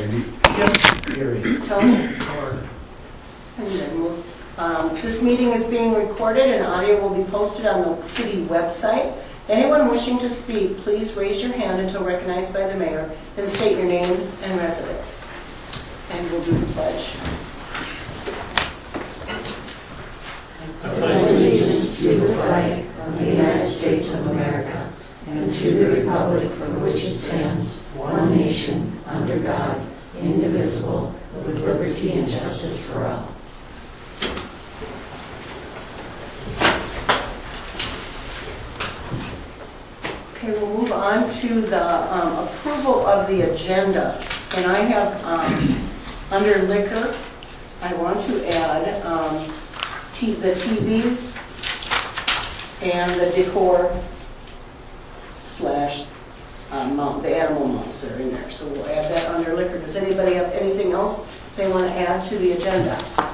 Andy? Gary. Tony? And then this meeting is being recorded and audio will be posted on the city website. Anyone wishing to speak, please raise your hand until recognized by the mayor and state your name and residence. And we'll do the pledge. I pledge allegiance to the flag of the United States of America and to the republic for which it stands, one nation, under God, indivisible, with liberty and justice for all. Okay, we'll move on to the approval of the agenda. And I have, under liquor, I want to add the TVs and the decor slash mount, the animal mounts that are in there. So we'll add that under liquor. Does anybody have anything else they want to add to the agenda?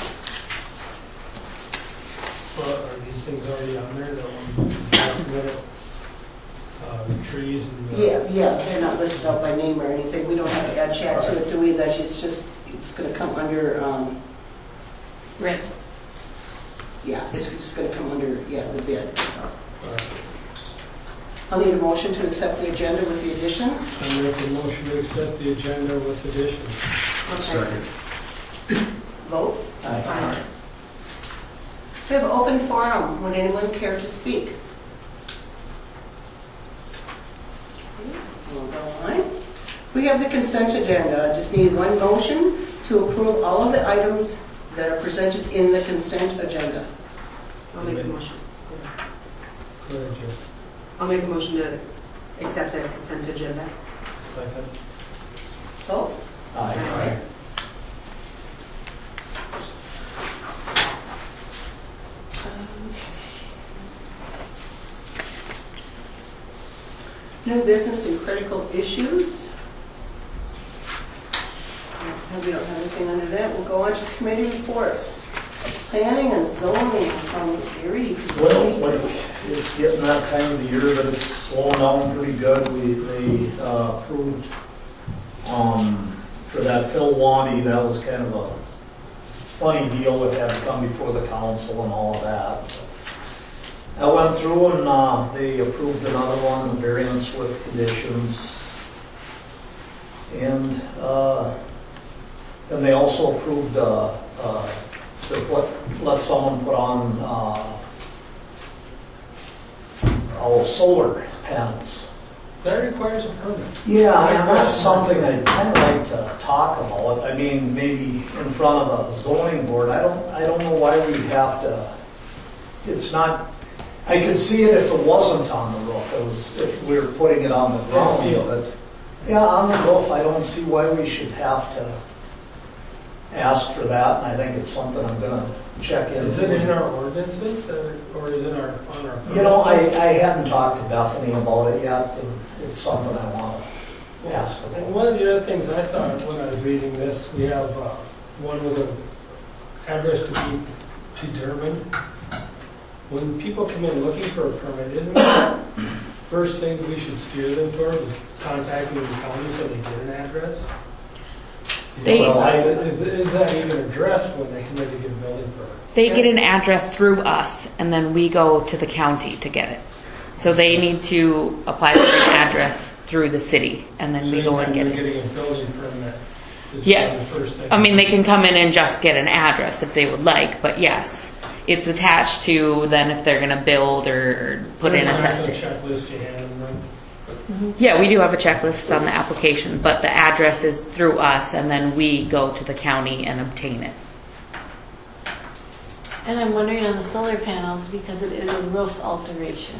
Well, are these things already on there? The ones the trees and the... Yeah, they're not listed out by name or anything. We don't have to add chat to it, do we? That's just, it's going to come under... Red. Yeah, it's just going to come under, the bid. So. Right. I'll need a motion to accept the agenda with the additions. I make a motion to accept the agenda with additions. Second. Vote. Aye. We have an open forum. Would anyone care to speak? We'll go on. We have the consent agenda. I just need one motion to approve all of the items that are presented in the consent agenda. I'll make a motion. Go ahead, Jim. I'll make a motion to accept the consent agenda. Second. Vote. Aye. New business and critical issues. We don't have anything under that. We'll go on to committee reports. Planning and zoning from Erie. Well, like it's getting that time of the year that it's slowing down pretty good. They approved for that Phil Wandy. That was kind of a funny deal that had to come before the council and all of that. I went through and they approved another one, a variance with conditions, and then they also approved to let someone put on solar panels. That requires a permit. Yeah, and that's something I'd kind of like to talk about. I mean, maybe in front of the zoning board. I don't know why we have to. It's not. I could see it if it wasn't on the roof. It was if we were putting it on the ground. But yeah, on the roof, I don't see why we should have to ask for that. And I think it's something I'm going to check into. Is it in our ordinances or is it on our? You know, I hadn't talked to Bethany about it yet. And it's something I want to ask about. And one of the other things I thought when I was reading this, we have one with an address to be to Durban. When people come in looking for a permit, isn't the first thing we should steer them toward is contacting the county so they get an address? Is that even addressed when they come in to get a building permit? They get an address through us, and then we go to the county to get it. So they need to apply for an address through the city, and then we go and get it. Getting a building permit is yes. the first thing. I mean, they can come in and just get an address if they would like, but yes. It's attached to then if they're going to build or put in a septic. There's an actual checklist you hand them. Yeah, we do have a checklist on the application, but the address is through us, and then we go to the county and obtain it. And I'm wondering on the solar panels, because it is a roof alteration.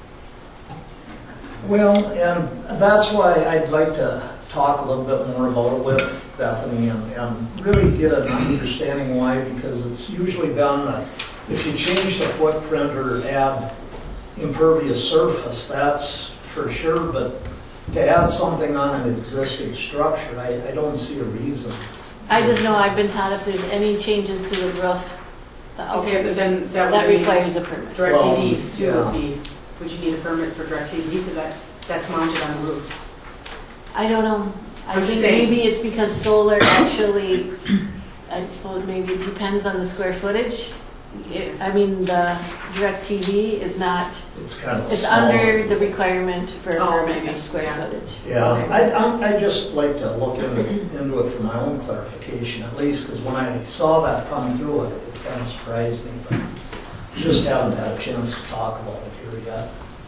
Well, and that's why I'd like to talk a little bit more about it with Bethany and really get an understanding why, because it's usually done that if you change the footprint or add impervious surface, that's for sure, but to add something on an existing structure, I don't see a reason. I just know I've been taught if there's any changes to the roof, Okay, but then that requires a permit. DirecTV too would be, would you need a permit for DirecTV? Because that's mounted on the roof. I don't know. I I'm just think saying. maybe it's because solar actually, I suppose maybe it depends on the square footage. I mean, the DirecTV is not, It's kind of it's small. under the requirement for a Oh, permit maybe, of square yeah. footage. Yeah, I'd just like to look into it for my own clarification, at least, because when I saw that coming through, it kind of surprised me, but just haven't had a chance to talk about it here yet.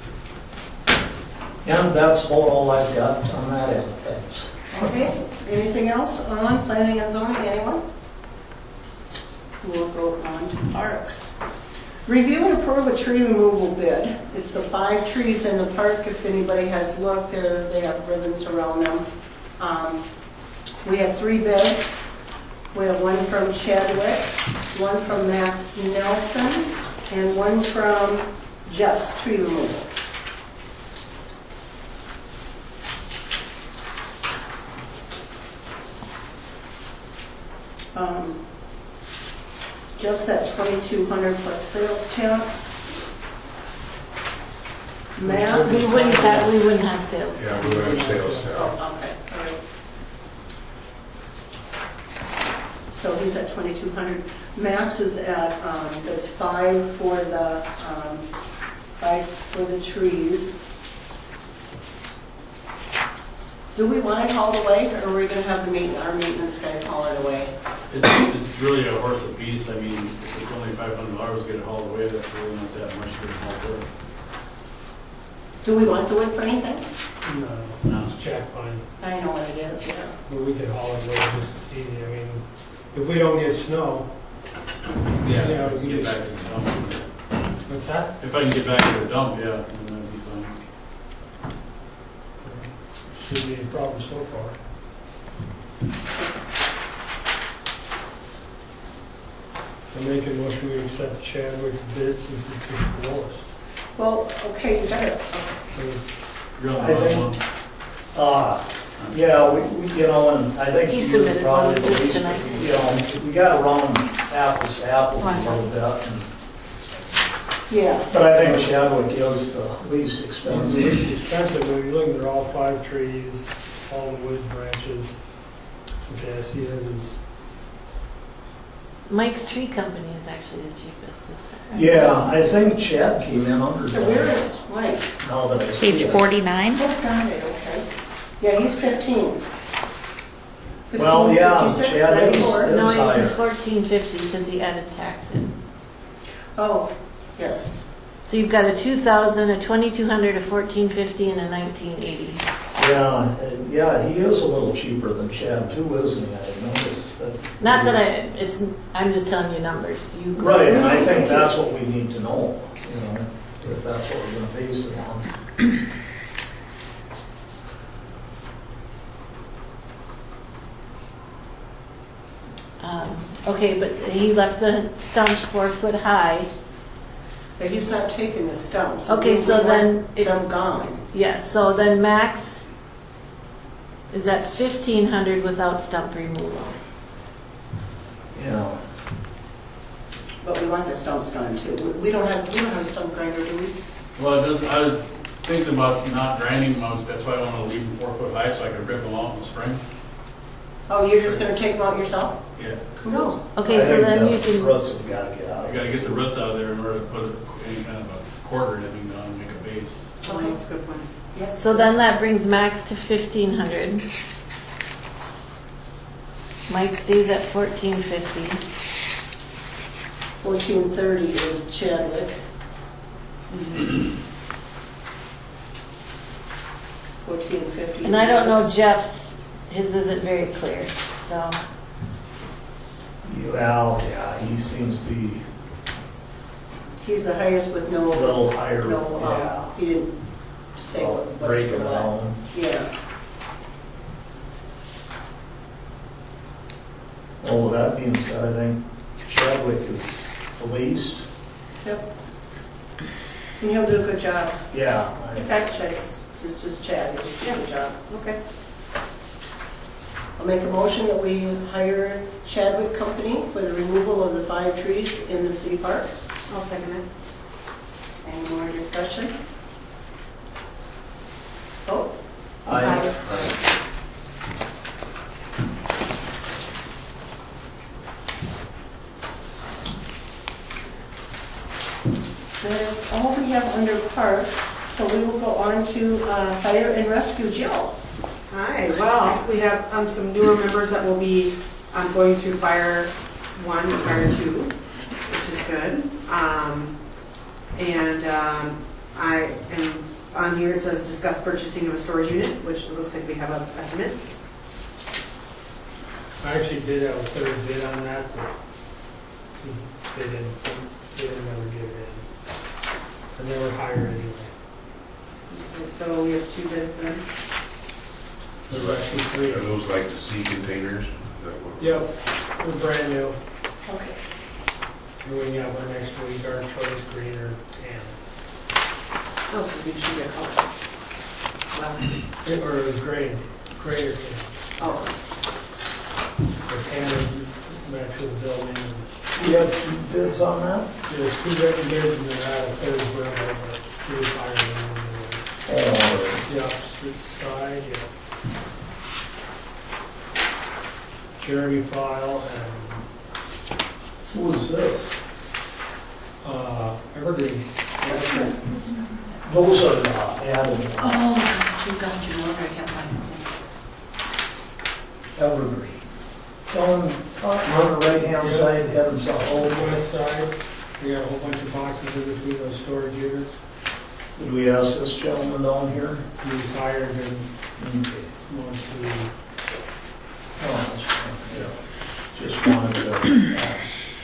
And that's about all I've got on that end of things. Okay, anything else on planning and zoning, anyone? We'll go on to parks. Review and approve a tree removal bid. It's the 5 trees in the park. If anybody has looked, they have ribbons around them. We have 3 bids. We have one from Chadwick, one from Max Nelson, and one from Jeff's Tree Removal. Jeff's at $2,200 plus sales tax. Max. We wouldn't have sales. Yeah, we would have sales tax. Oh, okay, all right. So he's at 2,200. Max is at, that's 5 for the, 5 for the trees. Do we want it hauled away, or are we gonna have our maintenance guys haul it away? It's really a horse apiece. I mean, if it's only $500 to get it hauled away, that's really not that much to get it hauled away. Do we want the wood for anything? No, it's jack pine. I know what it is, yeah. But we can haul it away just as easy. I mean, if we don't get snow, Yeah, Yeah, if I can we get just- back to the dump. what's that? If I can get back to the dump, yeah, then that'd be fine. Shouldn't be a problem so far. I make a motion we accept Chadwick's bid since it's the lowest. Well, okay, you got it. You're on I the think- wrong one. Yeah, we, you know, and I think He you submitted probably one of his believe, tonight. you know, we got to run apples to apples a Why? little bit. and- Yeah, But I think Chadwick is the least It's expensive. least expensive, when you look, they're all 5 trees, all wood branches. Okay, I see it as, Mike's Tree Company is actually the cheapest. isn't it? Yeah, I think Chad came in under. so where is Mike's? Now that I see Page it. 49. Oh, got it, okay. Yeah, he's 15. Well, yeah, 56, Chad is- 94. No, higher. he's $1,450 because he added tax in. Oh, yes. So you've got a 2,000, a 2,200, a 1,450, and a 1,980. Yeah, he is a little cheaper than Chad too, isn't he? I noticed that. Not that I'm just telling you numbers. You Right, and I think that's what we need to know, you know, if that's what we're gonna base it on. Okay, but he left the stumps 4 foot high. But he's not taking the stumps. Okay, so We then want if- them gone. Yes, so then max is at 1,500 without stump removal. Yeah. But we want the stumps gone too. We don't have a stump grinder, do we? Well, I was thinking about not grinding most. That's why I want to leave them 4 foot high so I can rip them out in the spring. Oh, you're just gonna take them out yourself? Yeah. No. Okay, I so think then the you can, roots have got to get out. I gotta get the roots out of there in order to put any kind of a quarter in down and make a base. Oh, that's a good one. Yes. so then that brings max to 1,500. Mike stays at 1,450. 1430 is Chadwick. 1450. And I don't know Jeff's, his isn't very clear, so. Well, yeah, he seems to be He's the highest with a no, little higher, no, yeah. he didn't say Well, what's breaking the it what. down. Yeah. Well, with that being said, I think Chadwick is the least. Yep. And he'll do a good job. Yeah. In fact, Chad's just Chad, he'll do a good job. Okay. I'll make a motion that we hire Chadwick Company for the removal of the 5 trees in the city park. I'll second it. Any more discussion? Vote. I, That is all we have under parks, so we will go on to fire and rescue. Jill? Hi, well, we have some newer members that will be going through Fire 1 and Fire 2, which is good. I am on here, it says discuss purchasing of a storage unit, which it looks like we have an estimate. I actually did have a third bid on that, but they didn't ever get it in. And they were higher anyway. Okay, so we have 2 bids then. There were actually 3 Are of them. those like the sea containers? Is that what- Yep, they're brand new. Okay. And we have our next week, our choice green or tan. Oh, so we can choose a color. Well, Or it was gray or tan. oh, The tan would match with the building. You have 2 bids on that? There's 2 written bids and then I had a third verbal, but he was higher than the Oh, It's the opposite side, yeah. Jeremy File who is this? and Evergreen. Those are added ones. Got you. Okay, I can't find Evergreen. Down on the right-hand side, heading south. On the west side, we got a whole bunch of boxes in between those storage units. Did we ask this gentleman down here? He was higher than Okay. one, two. Oh, that's fine. Yeah. Just wanted to ask.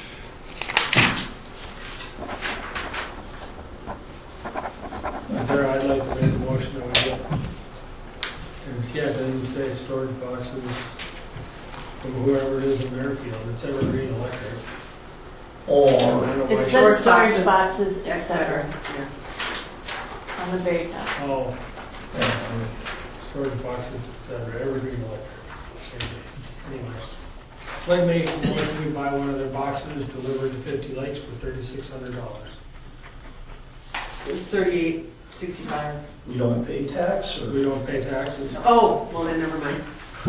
There, I'd like to make a motion that we get. And yeah, it doesn't say storage boxes from whoever it is in Fairfield. It's Evergreen Electric. I Oh, don't know It why- says Short storage boxes, boxes, et et cetera, cetera. Yeah. on the very top. Oh, yeah. storage boxes, etc. Evergreen Electric. Same thing. Anyway. I'd like to make a motion we buy one of their boxes delivered to 50 Lakes for $3,600. It's 38.65. We don't pay tax or? We don't pay taxes. Oh, well then, never mind.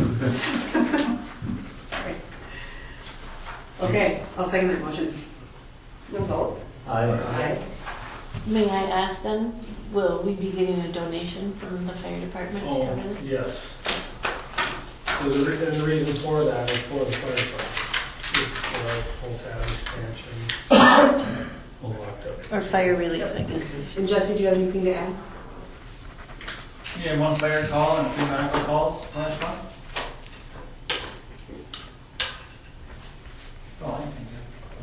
Sorry. Okay, I'll second that motion. No vote. I, May I ask then, will we be getting a donation from the fire department to Oh, cover this? yes. So the reason for that is for the fire department. It's for whole tab expansion. All locked up. Or fire relief, I guess. And Jesse, do you have anything to add? Yeah, 1 fire call and 3 medical calls last month. Oh, I think.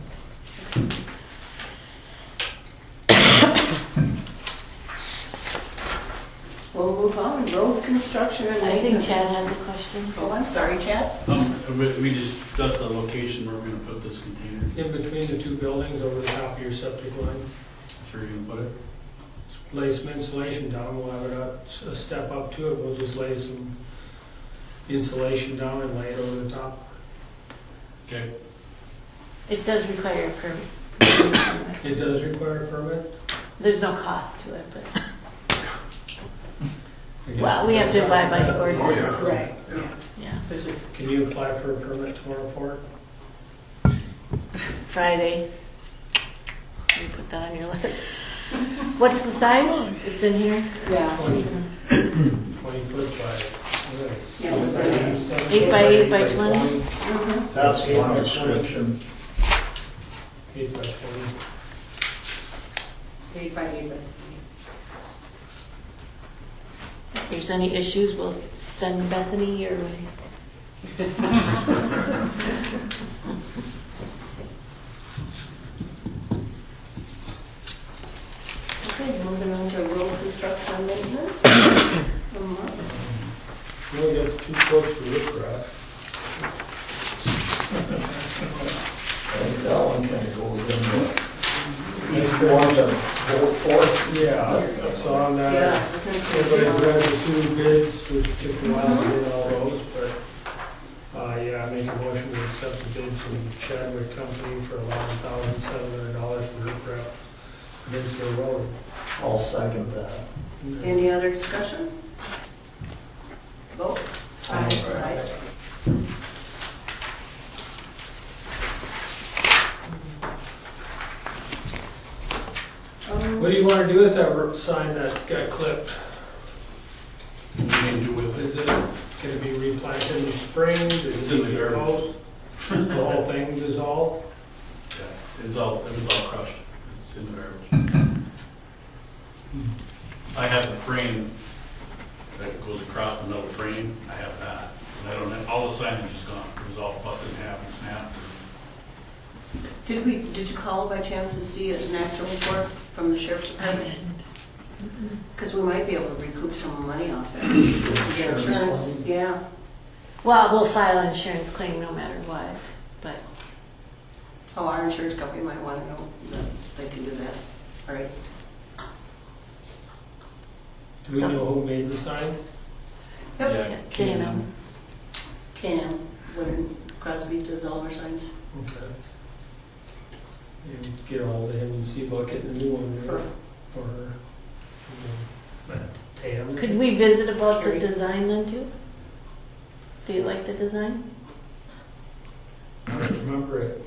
We'll move on. Road construction and I think maintenance. Chad has a question. Oh, I'm sorry, Chad. We discussed the location where we're gonna put this container, In between the 2 buildings over the top of your septic line, where you're gonna put it. lay some insulation down. We'll have a step up to it. We'll just lay some insulation down and lay it over the top. Okay. It does require a permit. It does require a permit. There's no cost to it, but, I guess. well, we have to abide by the ordinance. Oh, yeah. Right, yeah. Yeah. It's just, Can you apply for a permit tomorrow for it? Friday. You put that on your list. What's the size? It's in here. yeah. 20 foot by. Yeah, 8 by 8 by 20? Mhm. that's one restriction. 8 by 20. 8 by 8 by. If there's any issues, we'll send Bethany your way. Okay, moving on to road construction and maintenance. Mark. We only got 2 quotes for riprap. I think that one kind of goes in there. You want to vote for? Yeah, so on that, Yeah. everybody's read the 2 bids, which took a while to get all those, but, yeah, I make a motion to accept the bid from Chadwick Company for $11,700 for riprap against their road. I'll second that. Any other discussion? Vote. Aye. All What do you want to do with that sign that got clipped? What do you mean do with Is it? it going to be replanted in the spring? It's in the garbage. The whole thing dissolved? Yeah, it was all crushed. It's in the garbage. I have the frame that goes across the metal frame. I have that. And I don't have, all the signage is gone. It was all busted in half and snapped. Did you call by chance to see an accident report from the sheriff's I department? didn't. Because we might be able to recoup some money off that. The insurance, yeah. Well, we'll file an insurance claim no matter what, but Oh, our insurance company might want to know that they can do that. All right. Do we know who made the sign? Yep. Yeah, Dana. K&M, when Crosby does all our signs. Okay. You get a hold of him and see about getting a new one Sure. for her. But pay him. Could we visit about the design then too? Do you like the design? I don't remember it.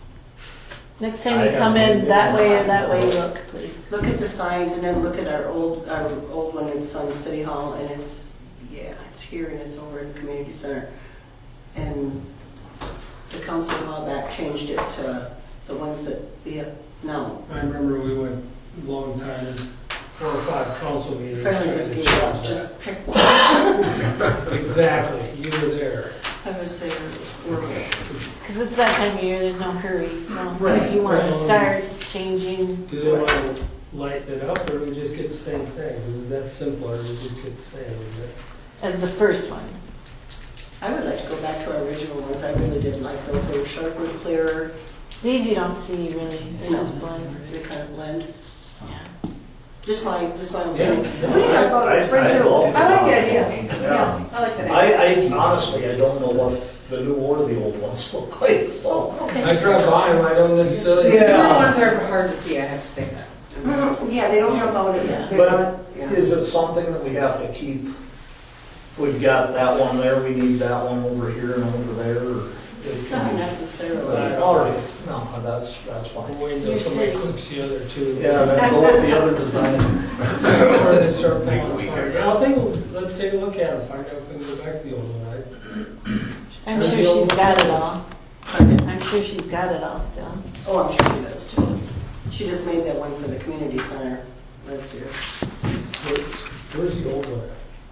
Next time you come in, that way or that way, look, please. Look at the signs and then look at our old one. It's on City Hall and it's here and it's over in the community center. And the council a while back changed it to the ones that we have now. I remember we went a long time, 4 or 5 council meetings. Fairly trying to risky, change just pick one. that. Exactly, you were there. I was there, it was horrible. Because it's that time of year, there's no hurry, so Right. if you want to Well, start changing. Do they want to lighten it up or do we just get the same thing? Is that simpler, we just get the same, is it? As the first one. I would like to go back to our original ones. I really did like those. They were sharper, clearer, These you don't see really, they just blend. they kind of blend. Yeah. Just my Yeah. opinion. We can talk about it in spring too. love I like the idea. Yeah. I like that. I honestly, I don't know what the new or the old ones look like, so. Okay. I drive by them, I don't necessarily. The Yeah. newer ones are hard to see, I have to say that. Yeah, they don't jump out at you. Yeah. They're But not, Yeah. is it something that we have to keep? We've got that one there, we need that one over here and over there, or it not can be. necessarily. All right, no, that's I'm fine. waiting until somebody clips the other two. Yeah, then go with the other design. Or they start falling We apart. can- Yeah, I think, let's take a look at them, find out if we can go back to the old one. I'm sure she's got it all. I'm sure she's got it all still. Oh, I'm sure she does too. She just made that one for the community center last year. Where's the old one?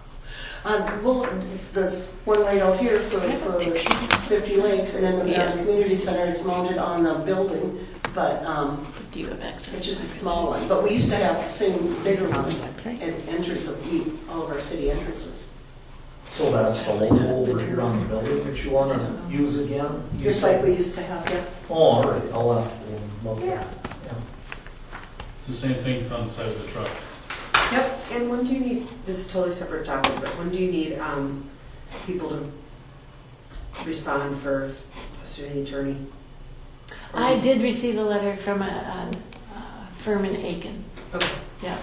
Well, there's one right out here for 50 Lakes, and then the community center is mounted on the building, but Do you have access? it's just a small one. But we used to have the same bigger one at entrance of all of our city entrances. So that's the logo over here on the building that you want to use again? You Just said- like we used to have, yeah. Oh, all right, I'll have to go look Yeah. at it. Yeah. It's the same thing front side of the trucks. Yep, and when do you need, this is a totally separate topic, but when do you need people to respond for a city attorney? I did receive a letter from a firm in Aiken. Okay, Yeah,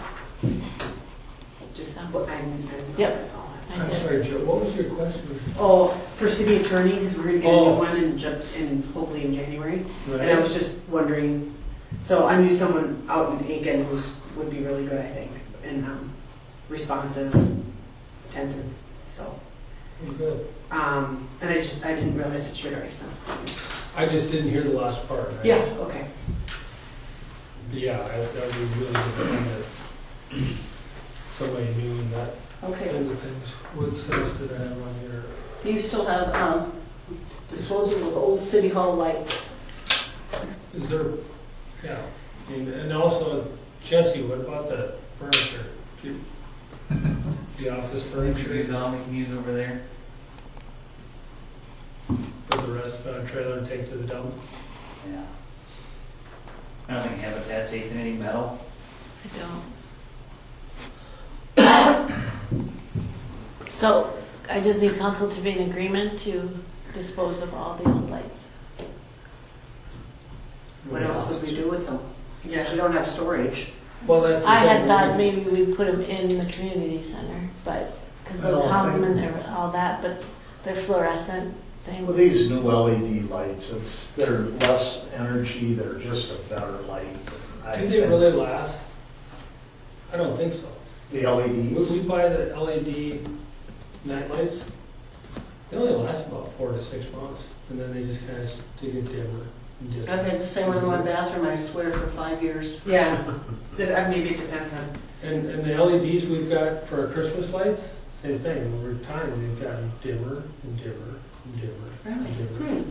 just, Yep. I I'm did. sorry, Joe, what was your question? Oh, for city attorney, because we're going to get a Oh. new one in hopefully in January. And I Right. was just wondering, so I knew someone out in Aiken who would be really good, I think, and responsive, attentive, so. Good. And I didn't realize that you had already sent something. I just didn't hear the last part. Yeah, okay. Yeah, that would be really good that somebody knew that Okay. kinds of things. What sense did I have on here? You still have disposal of old city hall lights. Is there, yeah, and also Jesse, what about the furniture? The office Furniture furniture is all we can use over there. for the rest of the trailer and take to the dump? Yeah. I don't think Habitat takes any metal. I don't. So I just need council to be in agreement to dispose of all the old lights. What else would we do with them? Yeah. We don't have storage. Well, that's. the I had thing. thought maybe we put them in the community center, but, because those Well, hung and they're all that, but they're fluorescent, same. Well, these new LED lights, they're less energy, they're just a better light. I Do they think- really last? I don't think so. The When LEDs? we buy the LED night lights, they only last about 4 to 6 months, and then they just kind of get dimmer and dimmer. I've had the same one in my bathroom, I swear, for 5 years. Yeah, maybe it depends on. And the LEDs we've got for our Christmas lights, same thing. Over time, they've gotten dimmer and dimmer and dimmer and dimmer.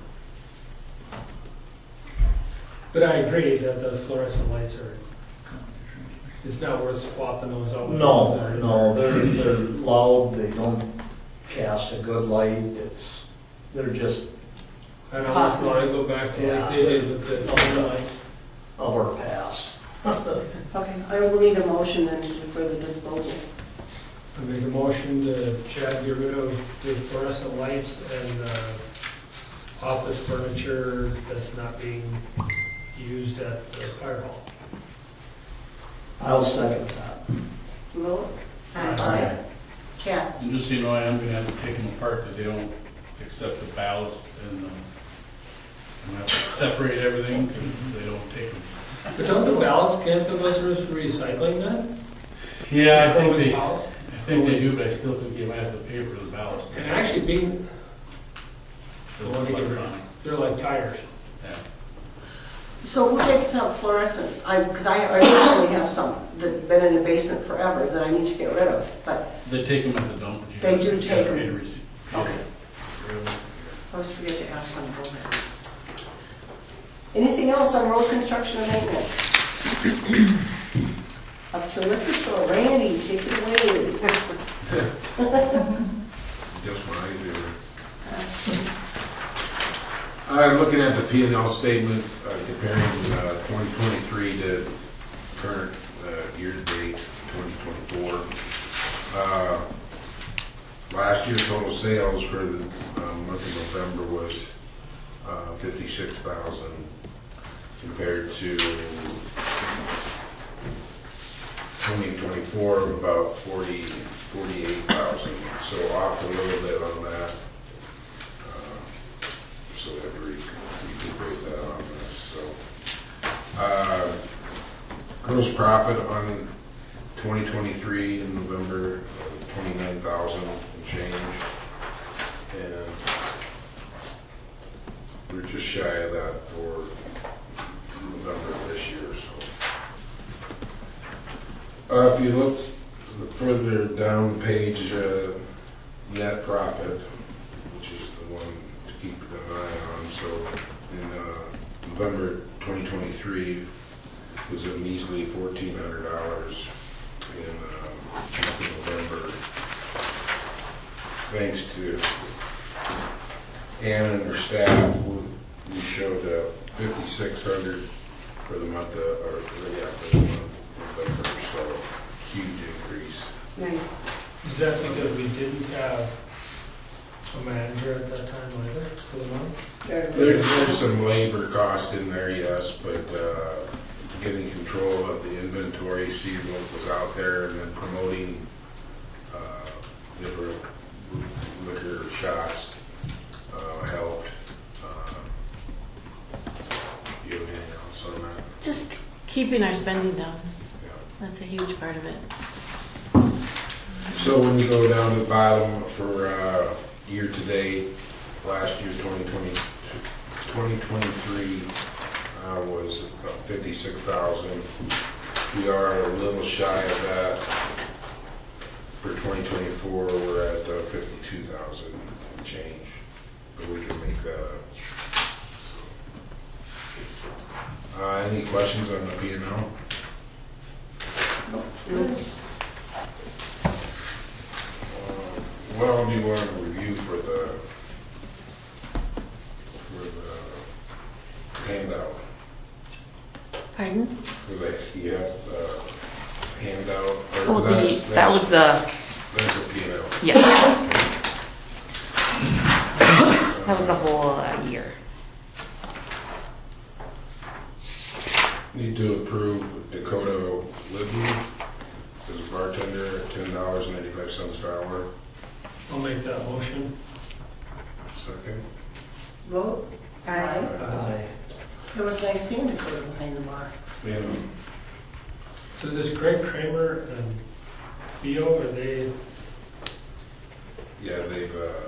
But I agree that the fluorescent lights are, it's not worth swapping those out. with the ones that are in No, there. they're loud, they don't cast a good light, they're just I don't want to go back to like they did with the other lights. of our past. Okay, I will need a motion then to do further disposal. I make a motion to Chad get rid of the fluorescent lights and office furniture that's not being used at the fire hall. I'll second that. Vote? Aye. Chad? And just so you know, I am gonna have to take them apart because they don't accept the ballast and I'm gonna have to separate everything because they don't take them. But don't the ballast cancel those for recycling then? Yeah, I think Ballast? they do, but I still think you might have to pay for the ballast. And actually being, Electronic. they're like tires. Yeah. So who takes out fluorescents? Because I originally have some that have been in the basement forever that I need to get rid of, but They take them at the dump. but you They gotta- do you take gotta them. pay to receive. Okay. I always forget to ask when to go there. Anything else on road construction and maintenance? Up to liquor store, Randy, take it away. Just what I do. Looking at the P&L statement, comparing 2023 to current year-to-date 2024. Last year's total sales for the month of November was 56,000 compared to 2024 of about 48,000. So off a little bit on that. So that we can break that on this. So gross profit on 2023 in November, 29,000 and change, and we're just shy of that for November of this year. So if you look further down page, net profit, which is the one to keep an eye on. So in November 2023, it was a measly $1,400 in November. Thanks to Anna and her staff, we showed $5,600 for the month for the month of November. So huge increase. Nice. Is that because we didn't have a manager at that time either for the month? There's some labor cost in there, yes, but getting control of the inventory, seeing what was out there, and then promoting different liquor shops helped. Do you have anything else on that? Just keeping our spending down. Yeah. That's a huge part of it. So when you go down to the bottom for year-to-date, last year 2023 was about 56,000. We are a little shy of that. For 2024, we're at 52,000 and change, but we can make that up. Any questions on the P&L? Well, do you want a review for the handout? Pardon? For the, you have the handout? or Oh, that was the, That's a P&L. yeah. That was the whole year. Need to approve Dakota Libby as a bartender at $10.85 per hour. I'll make that motion. Second. Vote? Aye. Aye. It was nice seeing Dakota behind the bar. Yeah. So does Greg Kramer and Theo, are they, Yeah, they've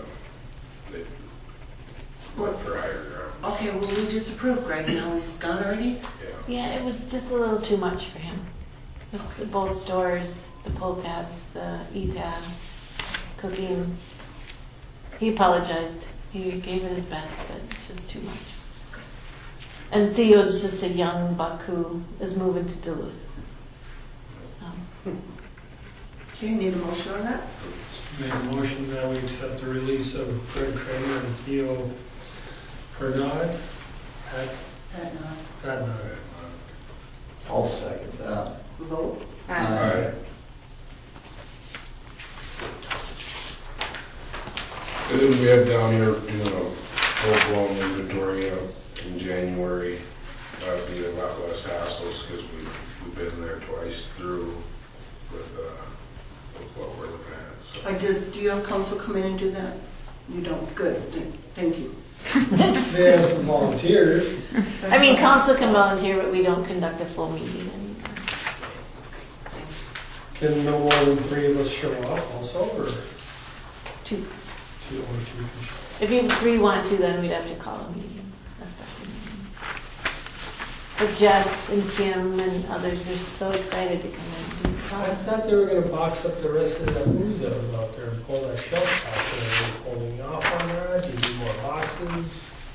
went for higher ground. Okay, well, we just approved Greg, now he's done already? Yeah. Yeah, it was just a little too much for him. Both stores, the pull tabs, the e-tabs, cooking. He apologized. He gave it his best, but it's just too much. And Theo's just a young buck who is moving to Duluth. So, Okay, need a motion on that? make a motion that we accept the release of Greg Kramer and Theo Pernod at I'll second that. Vote? Alright. And then we have down here doing a full-blown inventory in January. That'd be a lot less hassles because we've been there twice through with what we're looking at. So. Do you have council come in and do that? You don't? Good, thank you. They have some volunteers. I mean, council can volunteer, but we don't conduct a full meeting anymore. Can no more than 3 of us show up also, or Two. 2 or 2 can show If you 3 want to, then we'd have to call a meeting, a special meeting. But Jess and Kim and others, they're so excited to come in. up? I thought they were going to box up the rest of that booze that was out there and pull that shelf out there. Are they holding off on that? Do you need more boxes?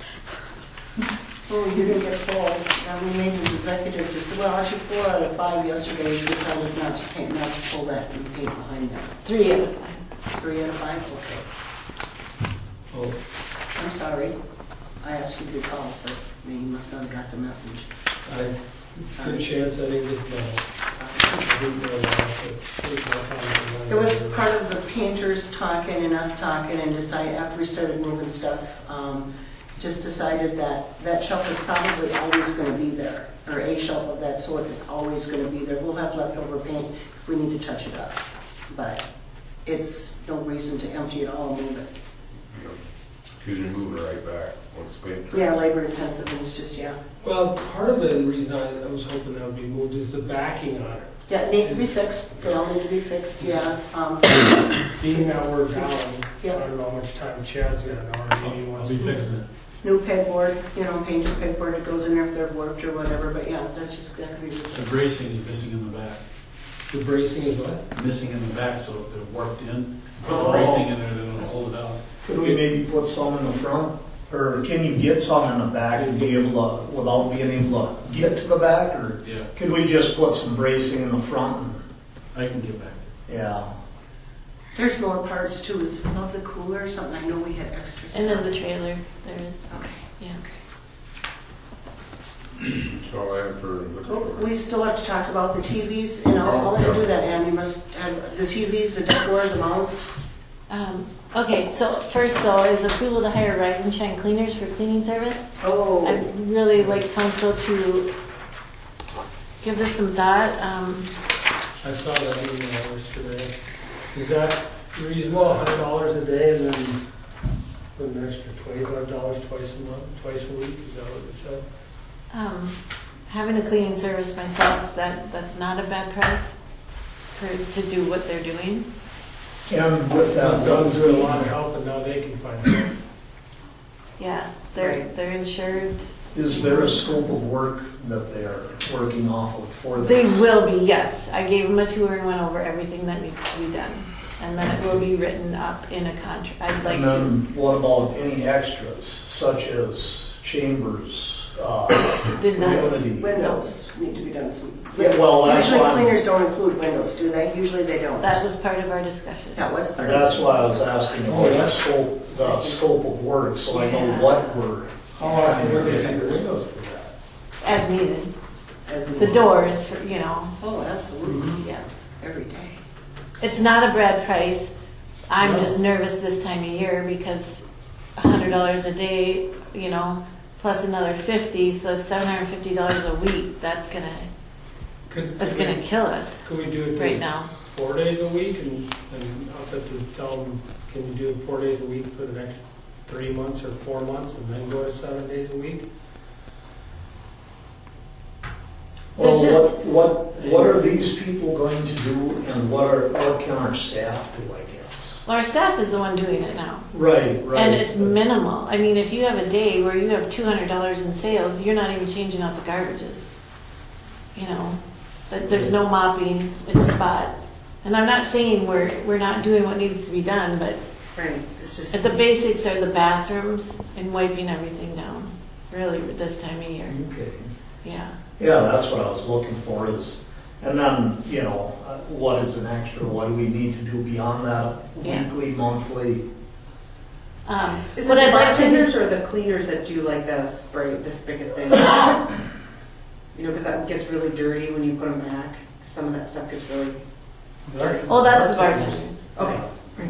Oh, you didn't get full. We made the executive just, well, actually 4 out of 5 yesterday decided not to pull that and paint behind that. 3 out of 5. 3 out of 5, okay. Oh, I'm sorry. I asked you to call, but you must not have got the message. good chance I didn't get that. I didn't know that, but there's no comment on It was that. part of the painters talking and us talking and decide after we started moving stuff, just decided that that shelf is probably always going to be there, or a shelf of that sort is always going to be there. We'll have leftover paint if we need to touch it up, but it's no reason to empty it all and move it. Because you're moving right back once the paint dries. Yeah, labor intensive and it's just, yeah. Well, part of it, the reason I was hoping that would be moved is the backing on it. Yeah, it needs to be fixed. They all need to be fixed, yeah. Being that we're down, I Yeah. don't know how much time Chad's got now, or maybe he I'll wants be to fixing it. New pegboard, painted pegboard, it goes in there if they're warped or whatever, but yeah, that's just, that could be. The bracing is missing in the back. The bracing is what? Missing in the back, so if they're warped in, put Oh. the bracing in there, then it'll hold it out. Could we maybe put some in the front? Or can you get some in the back and be able to, without being able to get to the back? Or Yeah, could we just put some bracing in the front? And, I can get back. yeah. There's more parts too, is above the cooler or something, I know we had extra stuff. And then the trailer, there is. Okay. Yeah. That's all I have for looking for. We still have to talk about the TVs, and I'll let you do that, Ann, you must have the TVs, the decor, the mounts. Okay, so first though is approval to hire Rise and Shine cleaners for cleaning service. Oh, I'd really like council to give this some thought. I saw that email yesterday. Is that reasonable, $100 a day, and then put an extra $25 twice a month, twice a week? Is that what it said? Having a cleaning service myself, that's not a bad price to do what they're doing. And with that, Doug's doing a lot of help, and now they can find out. Yeah, they're insured. is there a scope of work that they are working off of for They them? will be, yes. I gave them a tour and went over everything that needs to be done. And then it will be written up in a contract. I'd like And to. then what about any extras, such as chambers, Did not. community? windows need to be done some. Yeah, well, that's Usually why I'm- cleaners don't include windows, do they? Usually they don't. That was part of our discussion. That was part of That's it. why I was asking Oh, about yeah. the scope of work, so I know Yeah. what we're. How often were they the windows for that? As needed. As in- The doors, for, Oh, absolutely, yeah. every day. It's not a bad price. I'm No. just nervous this time of year because $100 a day, plus another 50, so it's $750 a week. That's gonna kill us Could we do it right now. 4 days a week, and I'll have to tell them, can you do it 4 days a week for the next 3 months or 4 months, and then go to 7 days a week? Well, It's just- what are these people going to do, and what can our staff do, I guess? Well, our staff is the one doing it now. Right. And it's minimal. I mean, if you have a day where you have $200 in sales, you're not even changing out the garbages. You know, but there's no mopping, it's spot. And I'm not saying we're not doing what needs to be done, but Right, it's just. the basics are the bathrooms and wiping everything down, really, this time of year. Okay. Yeah. Yeah, that's what I was looking for is, and then, what is an extra, what do we need to do beyond that, Yeah. weekly, monthly? Is it What the I'd like to do- bartenders or the cleaners that do like the spray, the spigot thing? You know, because that gets really dirty when you put them back. Some of that stuff gets really. Oh, that's the bartenders. Okay.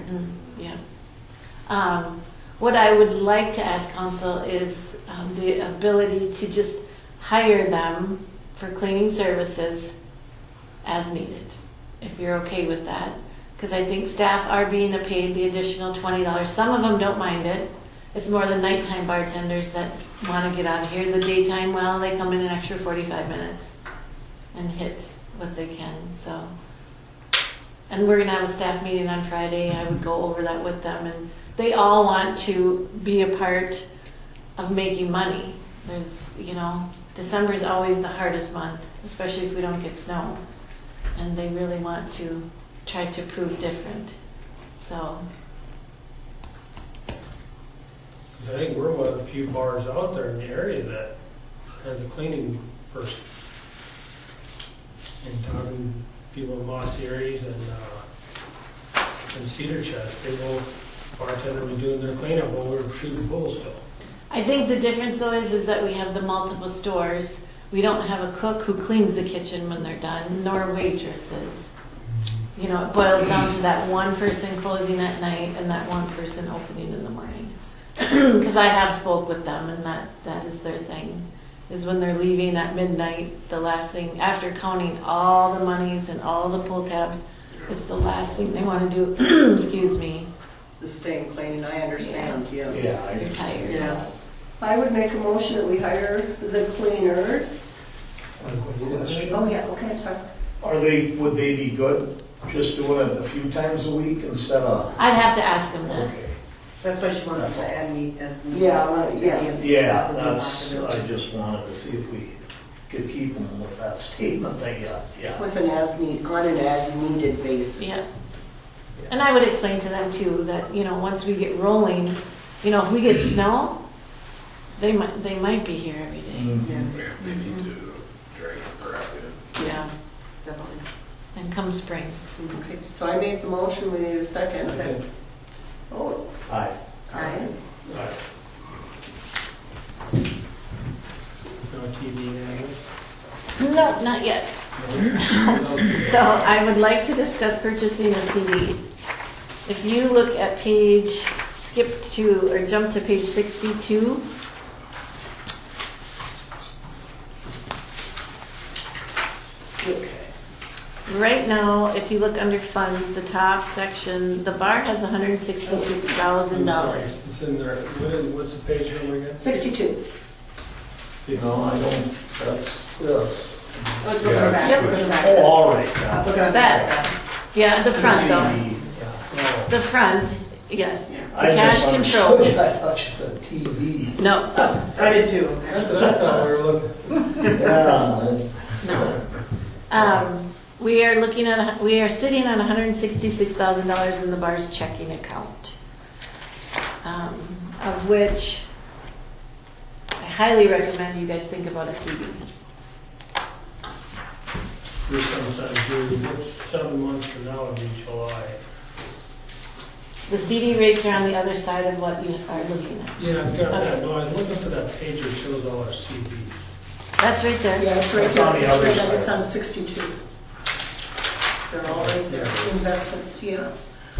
Yeah. What I would like to ask council is the ability to just hire them for cleaning services as needed, if you're okay with that. Because I think staff are being paid the additional $20. Some of them don't mind it. It's more the nighttime bartenders that want to get out of here. The daytime, well, they come in an extra 45 minutes and hit what they can. So, and we're going to have a staff meeting on Friday. I would go over that with them. And they all want to be a part of making money. There's, December is always the hardest month, especially if we don't get snow. And they really want to try to prove different. So, I think we're one of the few bars out there in the area that has a cleaning person. And talking to people in Moss Eries and Cedar Chest, they both bartender was doing their cleanup while we were shooting pool still. I think the difference though is that we have the multiple stores. We don't have a cook who cleans the kitchen when they're done, nor waitresses. It boils down to that one person closing at night and that one person opening in the morning. Because I have spoke with them, and that is their thing. Is when they're leaving at midnight, the last thing, after counting all the monies and all the pull tabs, it's the last thing they want to do. Excuse me. The staying clean, I understand, yes. Yeah, You're tired. Yeah. I would make a motion that we hire the cleaners. Oh, yeah, okay, sorry. Would they be good just doing it a few times a week instead of? I'd have to ask them that. Okay. That's why she wants to add me as. Yeah, to see if Yeah, that would be a that's, possibility. I just wanted to see if we could keep them with that statement, I guess, yeah. With an on an as-needed basis. Yeah. And I would explain to them too that, once we get rolling, if we get snow, they might be here every day. Yeah, Yeah, they need to drag the crap in. Yeah. definitely. And come spring. Okay, so I made the motion, we need a second. Okay. Oh, Aye. aye. No TV ads. No, not yet. So I would like to discuss purchasing a CD. If you look at jump to page 62. Okay. Right now, if you look under funds, the top section, the bar has $166,000. It's in there. What's the page number again? 62. No, I don't, that's this. Let's look at the back. Yep. Look at the back. Oh, all right, got it. Look at That, yeah, the front though. CD, yeah. The front, yes. The I cash misunderstood control. you. I thought you said TV. No, I did too. That's what I thought we were looking. Yeah. no. We are sitting on $166,000 in the bar's checking account, of which I highly recommend you guys think about a CD. We're sometimes doing, what's 7 months from now would be July. The CD rates are on the other side of what you are looking at. Yeah, I've got that. No, I was looking for that page that shows all our CDs. That's right there. Yeah, it's right It's on the there. other It's right there. side. It's on 62. They're all right there, investments, yeah.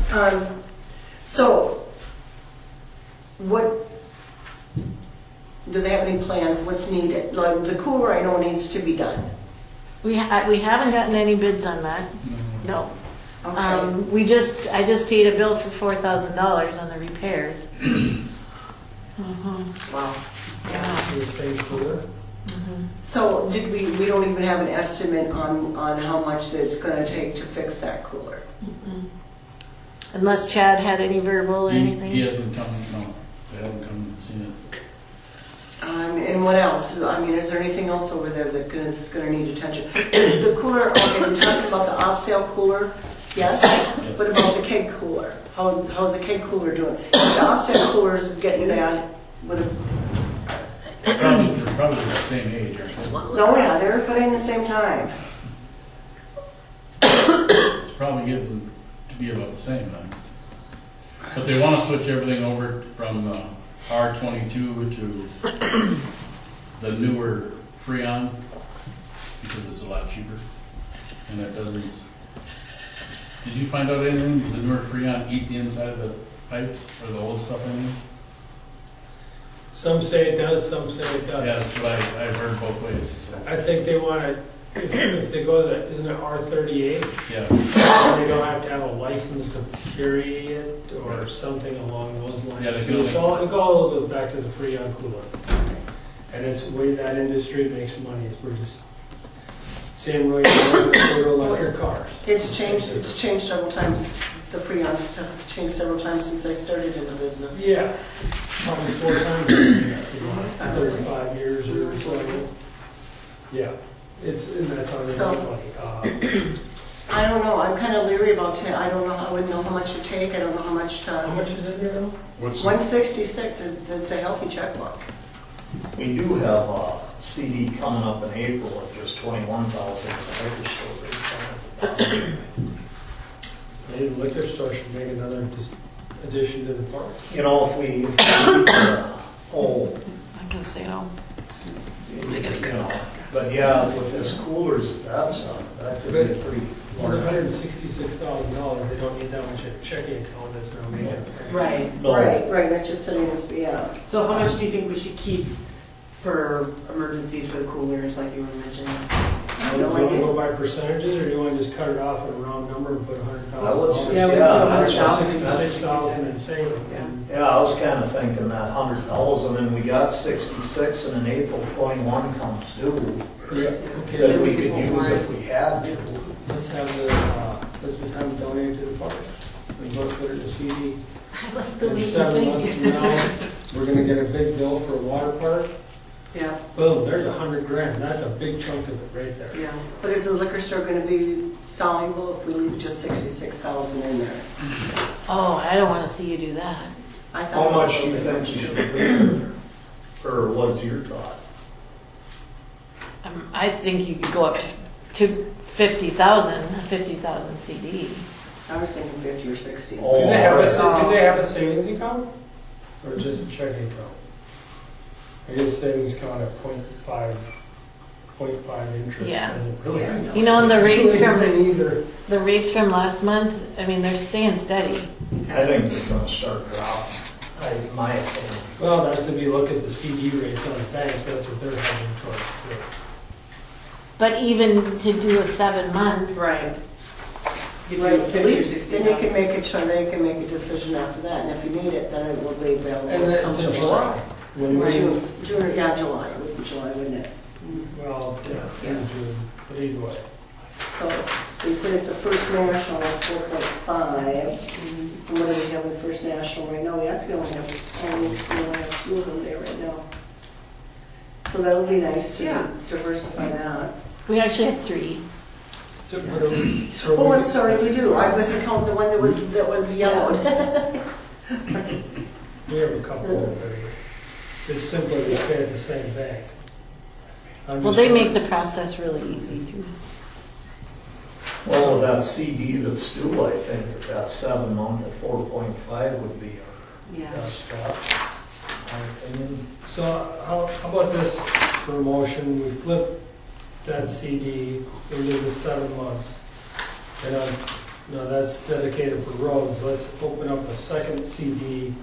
So, what, do they have any plans, what's needed? Like, the cooler I know needs to be done. We haven't gotten any bids on that. No. Okay. I just paid a bill for $4,000 on the repairs. Wow. Yeah. The same cooler. So we don't even have an estimate on how much it's gonna take to fix that cooler? Unless Chad had any verbal or anything. He hasn't come, no, they haven't come and seen it. And what else? I mean, is there anything else over there that is gonna need attention? Is the cooler, okay, we're talking about the off-sale cooler, yes? What about the keg cooler? How's the keg cooler doing? If the off-sale cooler's getting bad, They're probably the same age or something. no, yeah, they were put in the same time. It's probably getting to be about the same then. But they want to switch everything over from R22 to the newer Freon because it's a lot cheaper. And that doesn't. Did you find out anything? Does the newer Freon eat the inside of the pipes or the old stuff in there? Some say it does, some say it doesn't. Yeah, that's what I've heard both ways. So. I think they want to, if they go to, isn't it R38? Yeah. They don't have to have a license to carry it or something along those lines. Yeah, they can only- It all goes back to the Freon cooler. And it's the way that industry makes money. We're just, same way with electric cars. It's changed several times. The Freon stuff has changed several times since I started in the business. Yeah, probably 4 times in the last 35 years or so. Yeah, and that's how they So- make money. I don't know, I'm kind of leery about it. I don't know, I wouldn't know how much to take, I don't know how much How to... much is in there though? What's 166, it's a healthy checkbook. We do have a CD coming up in April at just $21,000 at the liquor store. Maybe the liquor store should make another addition to the park. You know, if we I'm gonna say no. but yeah, with this coolers, that could be pretty For large. $166,000, they don't need that much in a checking account that's now making it. Right. No. Right, that's just sitting as, yeah. So how much do you think we should keep for emergencies for the coolers, like you were mentioning? I Do have you no want to idea. go by percentages, or do you want to just cut it off at a round number and put $100,000? I would say, Yeah, we yeah, put that's $100,000. what- $66,000 and save it. Yeah. yeah, I was kind of thinking that 100,000, and we got 66, and in April 21 comes due, Yeah, that okay. we could use if we had to. Let's have let's just have them donate to the park. And let's put it in a CD. I like the And way you 7 months think. from now, we're gonna get a big bill for a water park. Yeah, Boom, there's $100,000. That's a big chunk of it right there. yeah. But is the liquor store going to be soluble if we leave just 66,000 in there? Oh, I don't want to see you do that. I thought How it was much do you something- think you should leave in there? Or what's your thought? I think you could go up to 50,000, a 50,000 CD. I was thinking 50 or 60. Oh. Do they have a savings account? Or just a checking account? I guess savings account at 0.5 interest. Yeah. doesn't really- Yeah. You know, and the rates Really from either. the rates from last month, I mean, they're staying steady. I think they're going to start dropping, in my opinion. Well, that's if you look at the CD rates on the banks, that's what they're heading towards. too. But even to do a 7-month, Right. Right, at least then you can make a decision after that, and if you need it, then it will be available. And then come it's in July. When we, June, yeah, July, it would be July, wouldn't it? well, yeah, in June, but either way. So we put it, the First National is 4.5. And what do we have in First National right now? We actually only have 2 of them there right now. So that would be nice to Yeah. diversify that. we actually have 3. So what are we- so Oh, we- I'm sorry, we do. I wasn't counting the one that was yellowed. We have a couple of them. It's simpler to stay at the same bank. I'm Well, just they wondering- make the process really easy too. Well, with that CD that's due, I think that 7-month at 4.5 would be Yeah. our best spot, in my opinion. So how about this promotion? We flip that CD into the 7 months. And now that's dedicated for roads. Let's open up a second CD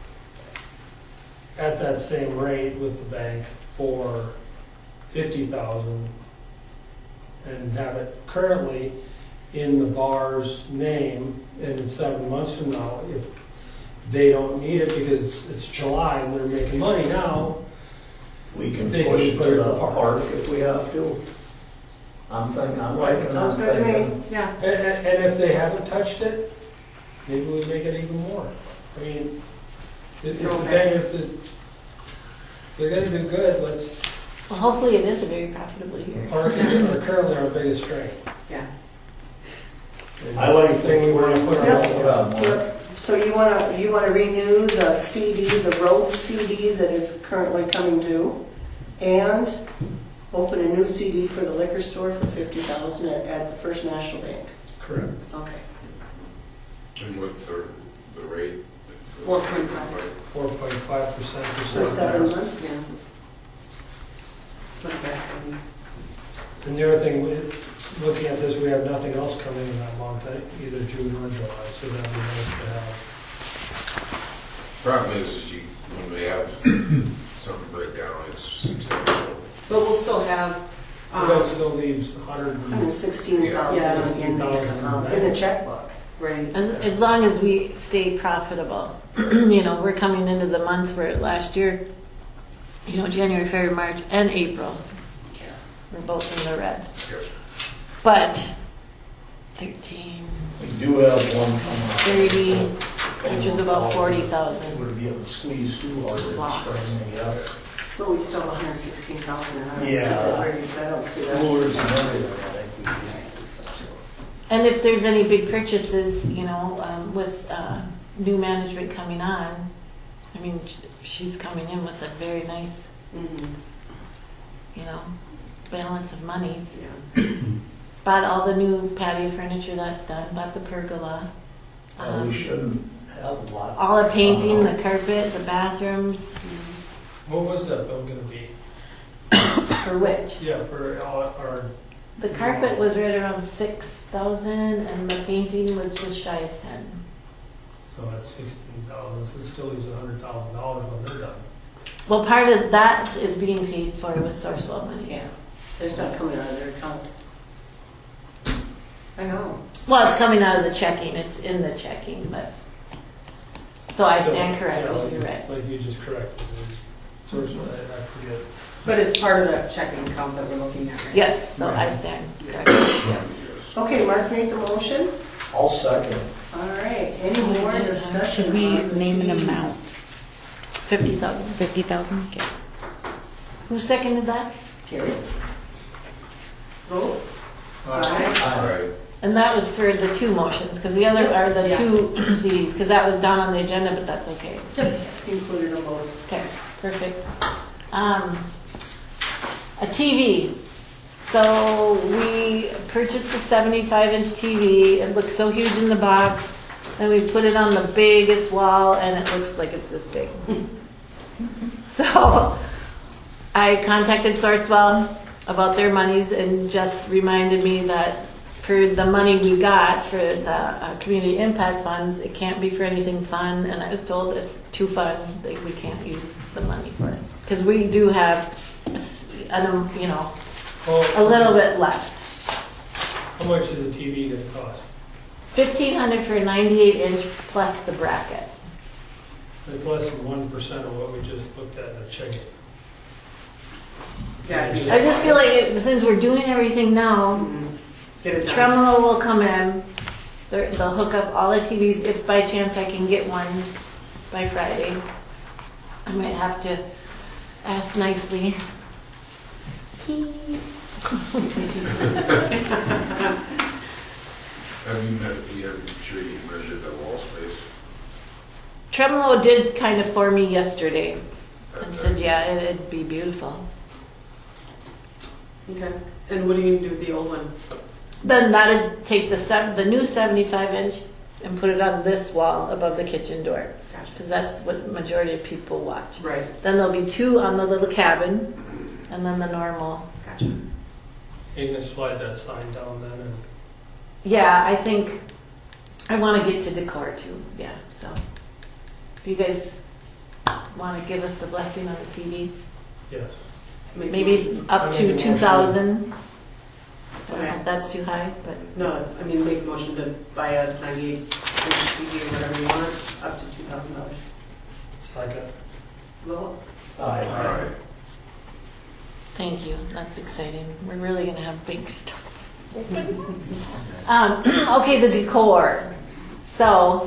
at that same rate with the bank for 50,000 and have it currently in the bar's name. And in 7 months from now, if they don't need it because it's July and they're making money now, We can They push can it put to it in the the park. park if we have to. I'm liking Sounds that good to me. thinking. Yeah. And if they haven't touched it, maybe we make it even more. I mean, if they're gonna do good, let's, Well, hopefully it is a very profitable year. park are currently our biggest strength. Yeah. I like Thing we wanna put Yeah. our Yeah. Yep. So you wanna renew the CD, the road CD that is currently coming due, and open a new CD for the liquor store for $50,000 at the First National Bank. Correct. Okay. And what's the rate? 4.5. 4.5% For 7 months? Yeah. It's not bad. And the other thing, looking at this, we have nothing else coming in that month, either June or July, so that'd be nice to have. Problem is when we have something break down, it's substantial. But we'll still have, That still leaves 116,000 Yeah. in a checkbook. right. As long as we stay profitable. You know, we're coming into the months where last year, you know, January, February, March, and April, we're both in the red. Yes. But 13, We do have one coming up. 30, which is about 40,000. Would be able to squeeze through our Wow. spring, yeah. But we still have 116,000 in our. Yeah. I don't see that. Coolers and everything, I think we do. And if there's any big purchases, you know, with new management coming on, I mean, she's coming in with a very nice, Mhm. you know, balance of monies. Yeah. Bought all the new patio furniture, that's done. Bought the pergola. We shouldn't have a lot. All the painting, the carpet, the bathrooms. What was that bill gonna be? For which? Yeah, for our, The carpet was right around 6,000 and the painting was just shy of 10. so that's 16,000, so it still leaves $100,000 when they're done. Well, part of that is being paid for with Sourcewell money. Yeah, there's not coming out of their account. I know. Well, it's coming out of the checking, it's in the checking, but, so I stand Yeah, corrected, like- you're right. Like you just corrected. Source, I forget. But it's part of the checking account that we're looking at, right? Yes, so I stand corrected. Okay, Mark made the motion. I'll second. All right, any more discussion? Should we on the name an CDs? amount? 50,000. 50,000? Okay. Who seconded that? Carrie? Vote? All right. And that was for the two motions, because the other are the Yeah. two CDs, because that was down on the agenda, but that's okay. Included them both. Okay, perfect. A TV. So we purchased a 75-inch TV. It looks so huge in the box. And we put it on the biggest wall, and it looks like it's this big. So I contacted Sourcewell about their monies and just reminded me that for the money we got for the community impact funds, it can't be for anything fun. And I was told it's too fun, that we can't use the money for it. Because we do have, you know, a little bit left. How much is a TV gonna cost? $1,500 for a 98-inch plus the bracket. It's less than 1% of what we just looked at in the check. Yeah. I just feel like since we're doing everything now, Mhm. Get it done. Tremolo will come in. They'll hook up all the TVs if by chance I can get one by Friday. I might have to ask nicely. I'm sure you measured the wall space. Tremolo did kind of for me yesterday and said, yeah, it'd be beautiful. Okay. And what do you do with the old one? Then that'd take the new 75-inch and put it on this wall above the kitchen door. Gotcha. Because that's what the majority of people watch. Right. Then there'll be two on the little cabin, and then the normal. Gotcha. You're gonna slide that sign down then and Yeah, I think I want to get to decor too. Yeah, so if you guys want to give us the blessing on the TV, yes. maybe up to 2,000. I don't know if that's too high, but No, I mean, make a motion to buy a 98-inch TV or whatever you want, up to $2,000. Second. Vote. All right. Thank you. That's exciting. We're really going to have big stuff. Okay, the decor. So,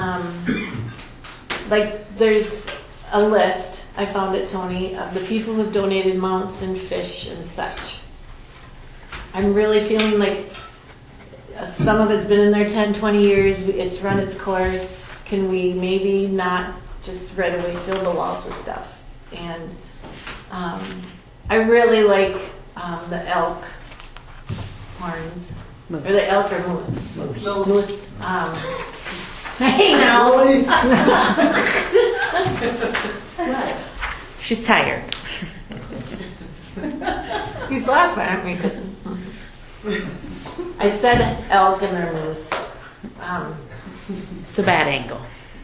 there's a list. I found it, Tony, of the people who've donated mounts and fish and such. I'm really feeling like some of it's been in there 10, 20 years. It's run its course. Can we maybe not just right away fill the walls with stuff? And I really like the elk horns. Moose. Or the elk or moose. Moose. Hey now! What? She's tired. He's laughing at me because I said elk and they're moose. It's a bad angle.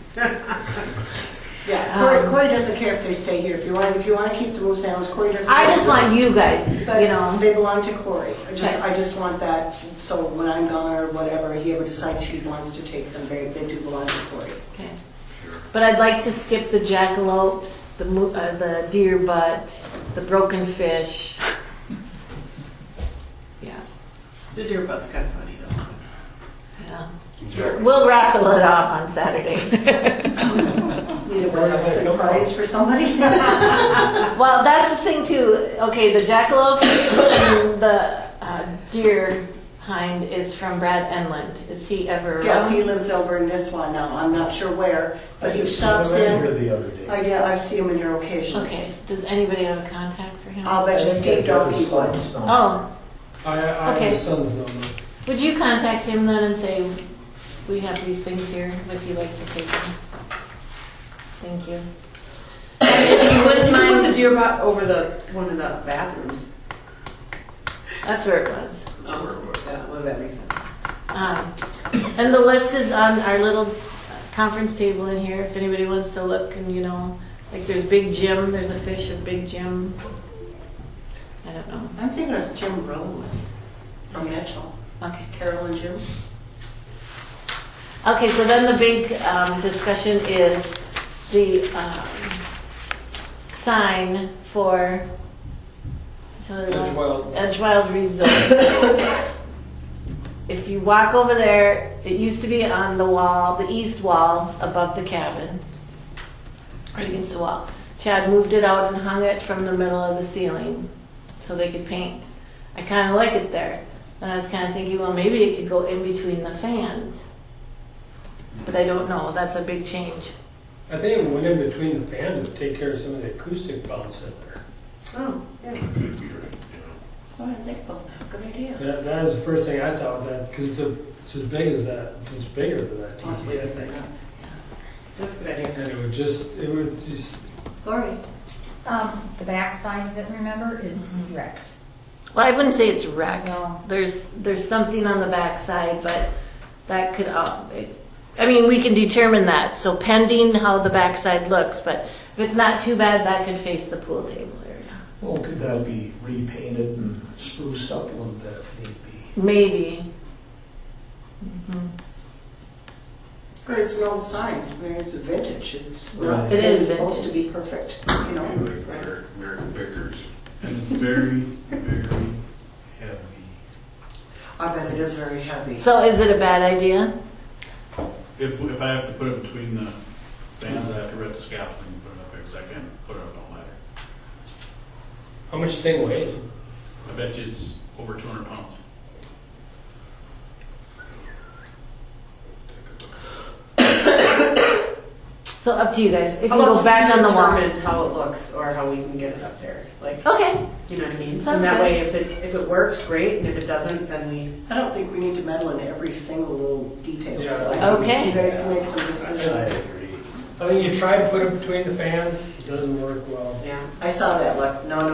Yeah, Corey doesn't care if they stay here. If you want to keep the moose animals, Corey doesn't. I just want you guys, But you know. they belong to Corey. Okay. I just want that, so when I'm gone or whatever, he ever decides he wants to take them, they do belong to Corey. Okay. But I'd like to skip the jackalopes, the deer butt, the broken fish. Yeah. The deer butt's kind of funny though. Yeah. Exactly. We'll raffle it off on Saturday. Need a birthday prize for somebody? Well, that's the thing too. Okay, the jackalope and the deer hind is from Brad Enland. Is he ever around? Yes, he lives over in this one now. I'm not sure where, but he stops here in. the other day. Yeah, I see him in here occasionally. Okay, does anybody have a contact for him? I'll bet you Steve Donkey would. Oh, I Okay. have a son's number. would you contact him then and say, we have these things here, would you like to take them? Thank you. If you wouldn't Put the mind, deer butt over the one in the bathrooms. that's where it was. Yeah, well, that makes sense. And the list is on our little conference table in here, if anybody wants to look and, like there's Big Jim, there's a fish of Big Jim. I don't know. I'm thinking it's Jim Rose from Mitchell. Okay. Carol and Jim. Okay, so then the big discussion is the sign for Edgewild Resort. If you walk over there, it used to be on the wall, the east wall above the cabin, right against the wall. Chad moved it out and hung it from the middle of the ceiling so they could paint. I kind of like it there. And I was kind of thinking, well, maybe it could go in between the fans. But I don't know. That's a big change. I think it went in between the fans to take care of some of the acoustic bounce in there. Oh, yeah. Could be right, I didn't think about that. Good idea. That was the first thing I thought of that, because it's as big as that. It's bigger than that TV, I think. That's a good idea. And it would just. Lori. The back side of it, remember, is wrecked. Well, I wouldn't say it's wrecked. No. There's something on the back side, but that could. We can determine that. So pending how the back side looks, but if it's not too bad, that could face the pool table area. Well, could that be repainted and spruced up a little bit if need be? Maybe. Mm-hmm. But it's an old sign. I mean, it's vintage. It's not. Right. It is It's supposed to vintage. be perfect. Like American Pickers. And it's very, very heavy. I bet it is very heavy. So is it a bad idea? If I have to put it between the fans, I have to rip the scaffolding and put it up there, because I can't put it up on a ladder. How much thing weighs? I bet you it's over 200 pounds. So up to you guys. It How can about go back on the wall. determine how it looks or how we can get it up there? Like, Okay. you know what I mean? Sounds And that good. way, if it works, great, and if it doesn't, then we. I don't think we need to meddle in every single little detail. Yeah. So I think Okay. you guys can make some I decisions. agree. I think you try to put it between the fans, it doesn't work well. Yeah. I saw that look. No.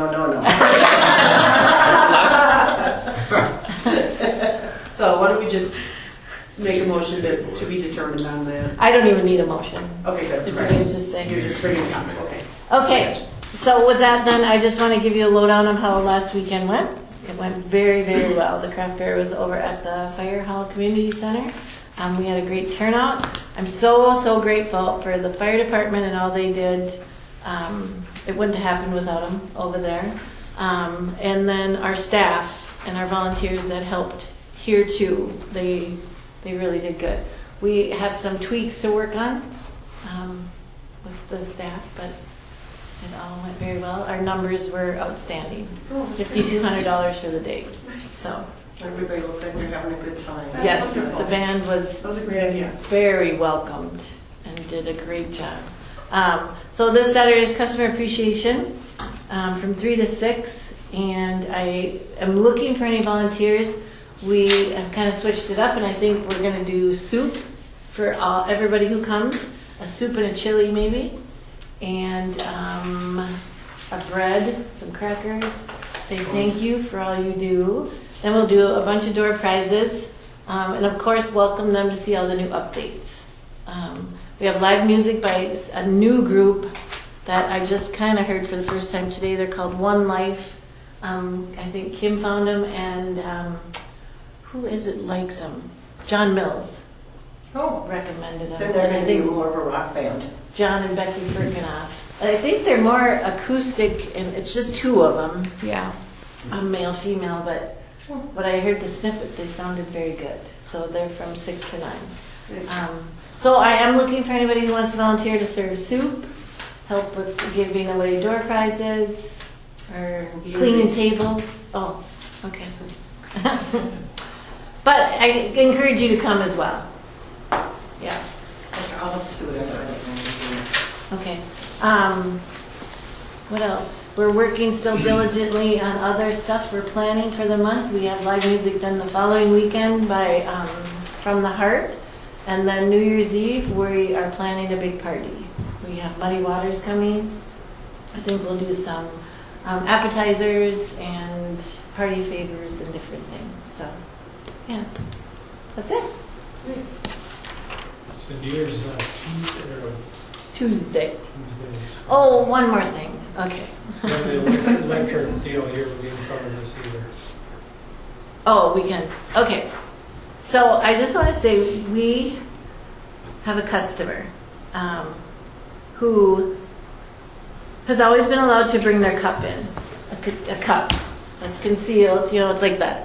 So why don't we just make a motion to be determined on the. I don't even need a motion. Okay, good. If you Right. guys just say. You're just bringing it up. Okay. Okay, so with that then, I just want to give you a lowdown of how last weekend went. It went very, very well. The craft fair was over at the Fire Hall Community Center. We had a great turnout. I'm so grateful for the fire department and all they did. It wouldn't have happened without them over there. And then our staff and our volunteers that helped here too, they really did good. We have some tweaks to work on with the staff, but it all went very well. Our numbers were outstanding. $5,200 for the day. So Everybody looked like they're having a good time. yes, wonderful. the band was That was a great idea. very welcomed and did a great job. So this Saturday is customer appreciation from 3 to 6, and I am looking for any volunteers. We have kind of switched it up, and I think we're going to do soup for everybody who comes, a soup and a chili maybe, and a bread, some crackers. Say thank you for all you do. Then we'll do a bunch of door prizes, and of course welcome them to see all the new updates. We have live music by a new group that I just kind of heard for the first time today. They're called One Life. I think Kim found them, and who is it likes them? John Mills recommended them. Then they're And I going to be think more of a rock band. John and Becky Firkinoff. I think they're more acoustic, and it's just two of them. Yeah. Male, female, but when I heard the snippet, they sounded very good. So they're from 6 to 9. So I am looking for anybody who wants to volunteer to serve soup, help with giving away door prizes, or cleaning tables. Oh, okay. But I encourage you to come as well. Yeah. I'll have to see what I can do. Okay. What else? We're working still diligently on other stuff we're planning for the month. We have live music done the following weekend by From the Heart. And then New Year's Eve, we are planning a big party. We have Muddy Waters coming. I think we'll do some appetizers and party favors and different things. So, yeah. That's it. Nice. So Deer's Tuesday. Tuesday. Oh, one more thing. Okay. The electric deal here will be in front of us either. Oh, we can. Okay. So I just want to say we have a customer who has always been allowed to bring their cup in, a cup that's concealed, it's like that,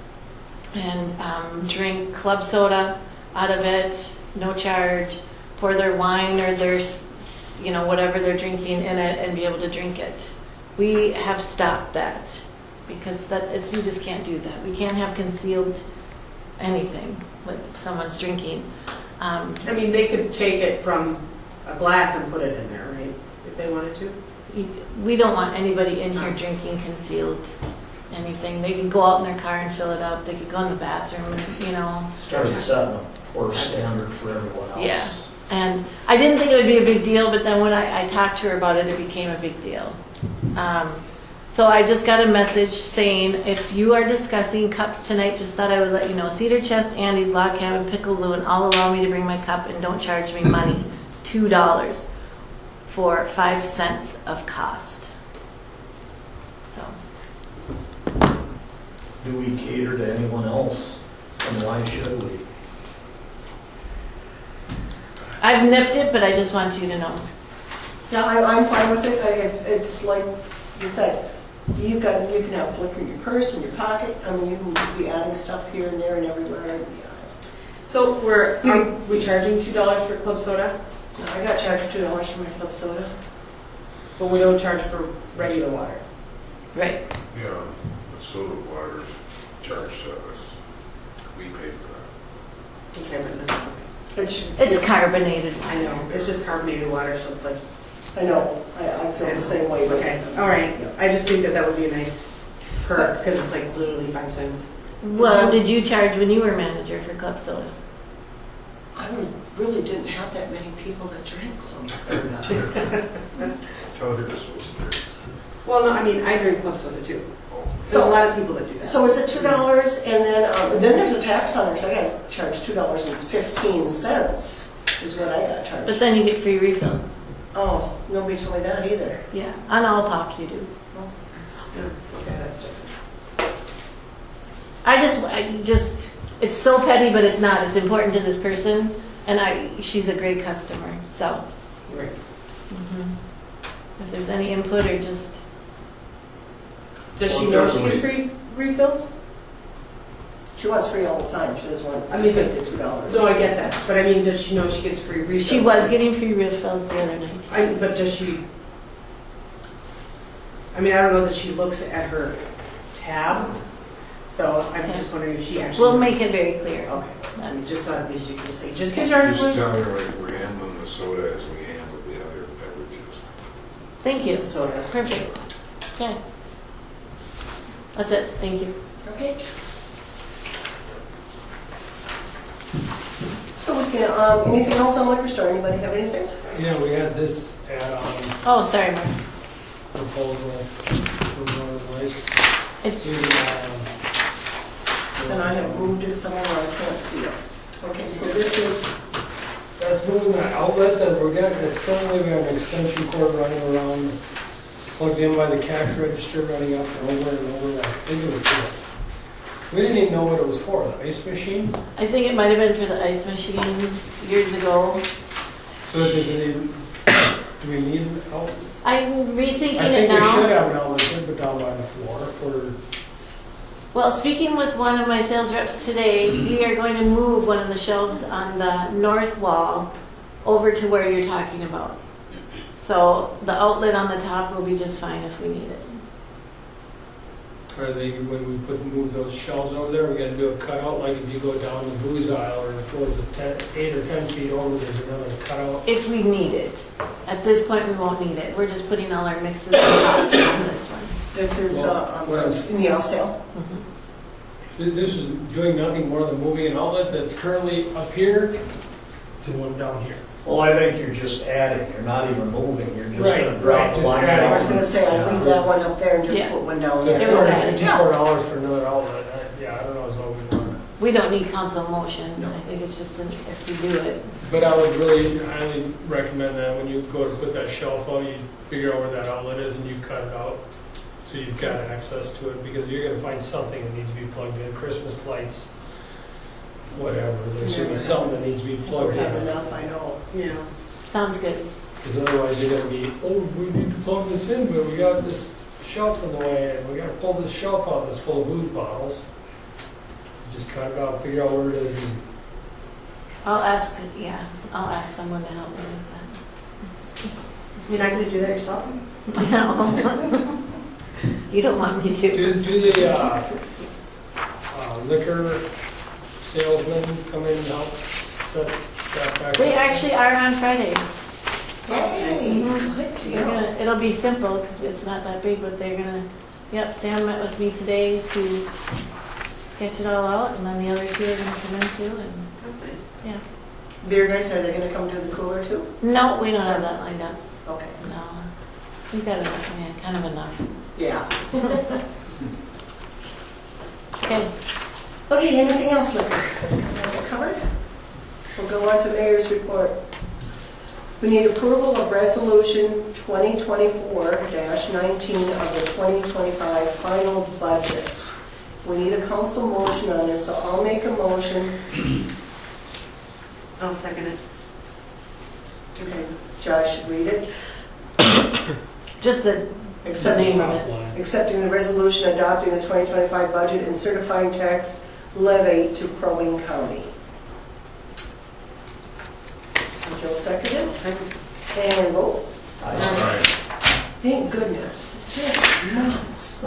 and drink club soda out of it, no charge, pour their wine or their, whatever they're drinking in it and be able to drink it. We have stopped that because we just can't do that. We can't have concealed anything what someone's drinking. I mean, they could take it from a glass and put it in there, right? If they wanted to. We don't want anybody in here drinking concealed anything. They can go out in their car and fill it up. They could go in the bathroom and, Started setting a poor standard for everyone else. Yeah. And I didn't think it would be a big deal, but then when I talked to her about it, it became a big deal. So I just got a message saying, if you are discussing cups tonight, just thought I would let you know. Cedar Chest, Andy's, Log Cabin, Pickle Loon all allow me to bring my cup and don't charge me money. $2 for 5 cents of cost. So. Do we cater to anyone else? And why should we? I've nipped it, but I just want you to know. Yeah, I'm fine with it. It's like you said, you can have liquor in your purse, in your pocket. I mean, you can be adding stuff here and there and everywhere. So are we charging $2 for club soda? I got charged $2 for my club soda. But we don't charge for regular water. Right. Yeah, but soda water's charged to us. We pay for that. Okay, but no. It's carbonated. I know. It's just carbonated water, so it's like. I know. I feel the same way. Okay. All right. I just think that would be a nice perk because it's like literally 5 cents. Well, did you charge when you were manager for club soda? I really didn't have that many people that drank club soda. Tell her this was there. Well, no, I mean, I drink club soda too. So There's a lot of people that do that. So is it $2 and then there's a tax on it, so I got charged $2.15 is what I got charged. But then you get free refills. Oh, nobody told me that either. Yeah, on all pops you do. Okay, that's different. I just, it's so petty, but it's not. It's important to this person, and she's a great customer. So, Right. if there's any input or just Does she know she gets free refills? She wants free all the time, she doesn't want I mean, to pay the $2. No, I get that, but I mean, does she know she gets free refills? She was getting free refills the other night. But does she? I mean, I don't know that she looks at her tab, so I'm just wondering if she actually. We'll make it very clear. Okay. I mean, just so at least you can say, just get charged. Just tell her we're handling the soda as we handle the other beverages. Thank you. Sodas. Perfect. Okay. That's it. Thank you. Okay. So we can, anything else on liquor store? Anybody have anything? Yeah, we had this add-on Oh, sorry, Mark. proposal for Northern Lights. It's, And I have moved it somewhere where I can't see it. Okay, so this is, That's moving the outlet that we're getting. Currently, we have an extension cord running around, plugged in by the cash register, running up and over. I think it was for, we didn't even know what it was for, the ice machine. I think it might have been for the ice machine years ago. So does it even, do we need an outlet? I'm rethinking I it think we should now. have an outlet, but down by the floor for, Well, speaking with one of my sales reps today, we are going to move one of the shelves on the north wall over to where you're talking about. So the outlet on the top will be just fine if we need it. are they, when we move those shelves over there, we gotta do a cutout, like if you go down the booze aisle or towards the 8 or 10 feet over, there's another cutout. If we need it. At this point, we won't need it. We're just putting all our mixes on this one. this is What else? the, in the sale. This is doing nothing more than moving an outlet that's currently up here to one down here. Well, I think you're just adding, you're not even moving, you're just Right, gonna drop right, the just line adding. I was gonna say, I'll leave that one up there and just Yeah. put one down So there. It was $254 for another outlet. Yeah, I don't know as though we want. We don't need council motion. I think it's just if we do it. But I would really highly recommend that when you go to put that shelf out, you figure out where that outlet is and you cut it out. So you've got access to it, because you're gonna find something that needs to be plugged in, Christmas lights, whatever. There's gonna be something that needs to be Don't plugged have in. enough, I know. Yeah. Sounds good. Because otherwise you're gonna be, oh, we need to plug this in, but we got this shelf in the way, and we gotta pull this shelf out that's full of booze bottles. Just cut it out, figure out where it is, and I'll ask someone to help me with You're not gonna do that yourself? that. No. You don't want me to. do the liquor salesmen come in and help set that back We up? actually are on Friday. Hey, good They're deal. gonna, it'll be simple because it's not that big, but they're gonna, Sam met with me today to sketch it all out, and then the other two are gonna come in too, and, That's nice. yeah. Beer guys, are they gonna come do the cooler too? No, we don't have that lined up. Okay. No. We've got enough, kind of enough. Yeah. Okay. Okay, anything else, liquor? Have it covered? We'll go on to mayor's report. We need approval of resolution 2024-19 of the 2025 final budget. We need a council motion on this, so I'll make a motion. I'll second it. Okay, Josh, read it. Just the name of it. Accepting the resolution adopting the 2025 budget and certifying tax levy to Crow Wing County. Jill seconded. And vote. Thank goodness. It's just nuts.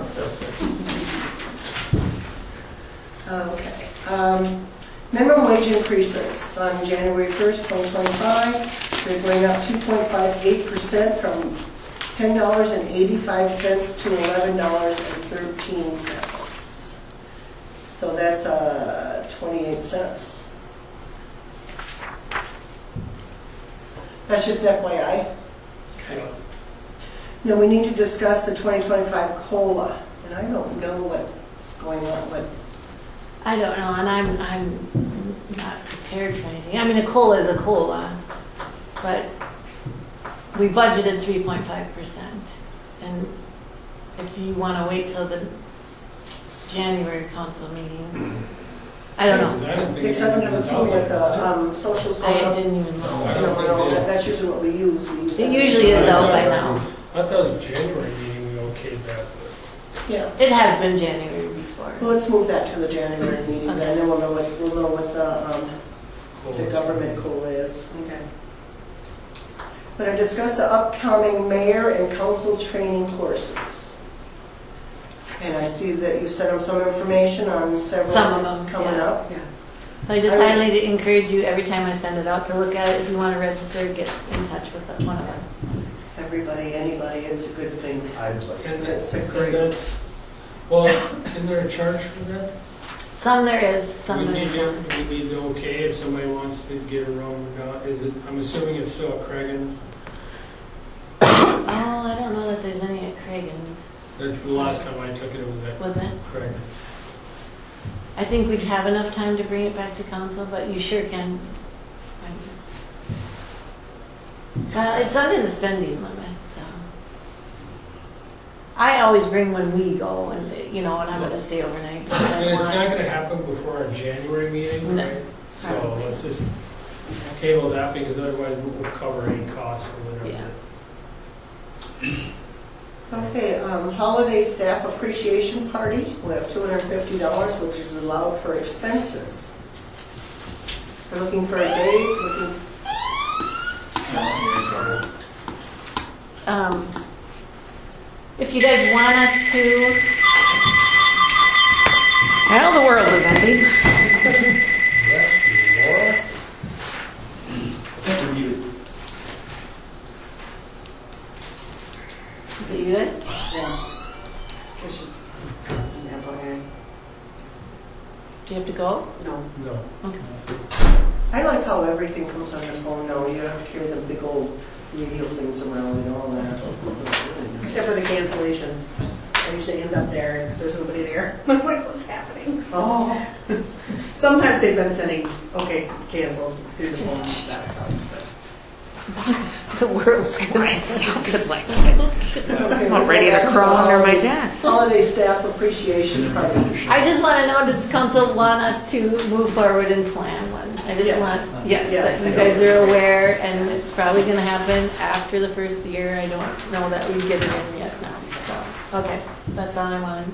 Okay. Minimum wage increases on January 1st, 2025. They're going up 2.58% from $10.85 to $11.13. So that's 28 cents. That's just FYI. Okay. Now we need to discuss the 2025 COLA, and I don't know what's going on, but I don't know, and I'm not prepared for anything. I mean, a COLA is a COLA, but we budgeted 3.5%. And if you want to wait till the January council meeting, I don't know. because I don't have a clue what the socials going I up. didn't even know. That's usually what we use. We use It that. usually is out by now. I thought the January meeting we okayed that, Yeah. It has been January before. Well, let's move that to the January meeting, and then we'll know what the government COLA is. Okay. We're going to discuss the upcoming mayor and council training courses. And I see that you sent them some information on several Some of things them, coming yeah. up. Yeah. So I just highlighted, encourage you every time I send it out to look at it. If you want to register, get in touch with one of us. Everybody, anybody, it's a good thing. I'd like. And That's a and great. that's- Well, isn't there a charge for that? Some there is, We some need there's not. to, we need to okay if somebody wants to get around the God. Is it, I'm assuming it's still at Cragen. Oh, I don't know that there's any at Cragen's. That's the last time I took it, it was at Was it? Cragen. I think we'd have enough time to bring it back to council, but you sure can. Well, it's under the spending limit, so. I always bring when we go, and and I'm going to stay overnight. because I And it's want- not going to happen before our January meeting, No. right? So Probably. let's just table that because otherwise we'll cover any costs or whatever. Yeah. Okay, holiday staff appreciation party. We have $250, which is allowed for expenses. We're looking for a date. If you guys want us to, Well, the world is ending. is it you guys? Yeah. It's just an FYI. Do you have to go? No. No. Okay. I like how everything comes on your phone now. You don't have to carry the big old radio things around and all that. Except for the cancellations. I usually end up there and there's nobody there. I'm like, what's happening? Oh, Sometimes they've been sending, okay, canceled through the phone. That's how it's done. The world's going It sounded like okay, I'm ready to crawl under my desk. Holiday staff appreciation party. I just want to know, does council want us to move forward and plan one? I just Yes. want, yes, Yes, that you I guys know. are aware, and it's probably going to happen after the first year. I don't know that we get it in yet now, so, okay, that's all I wanted.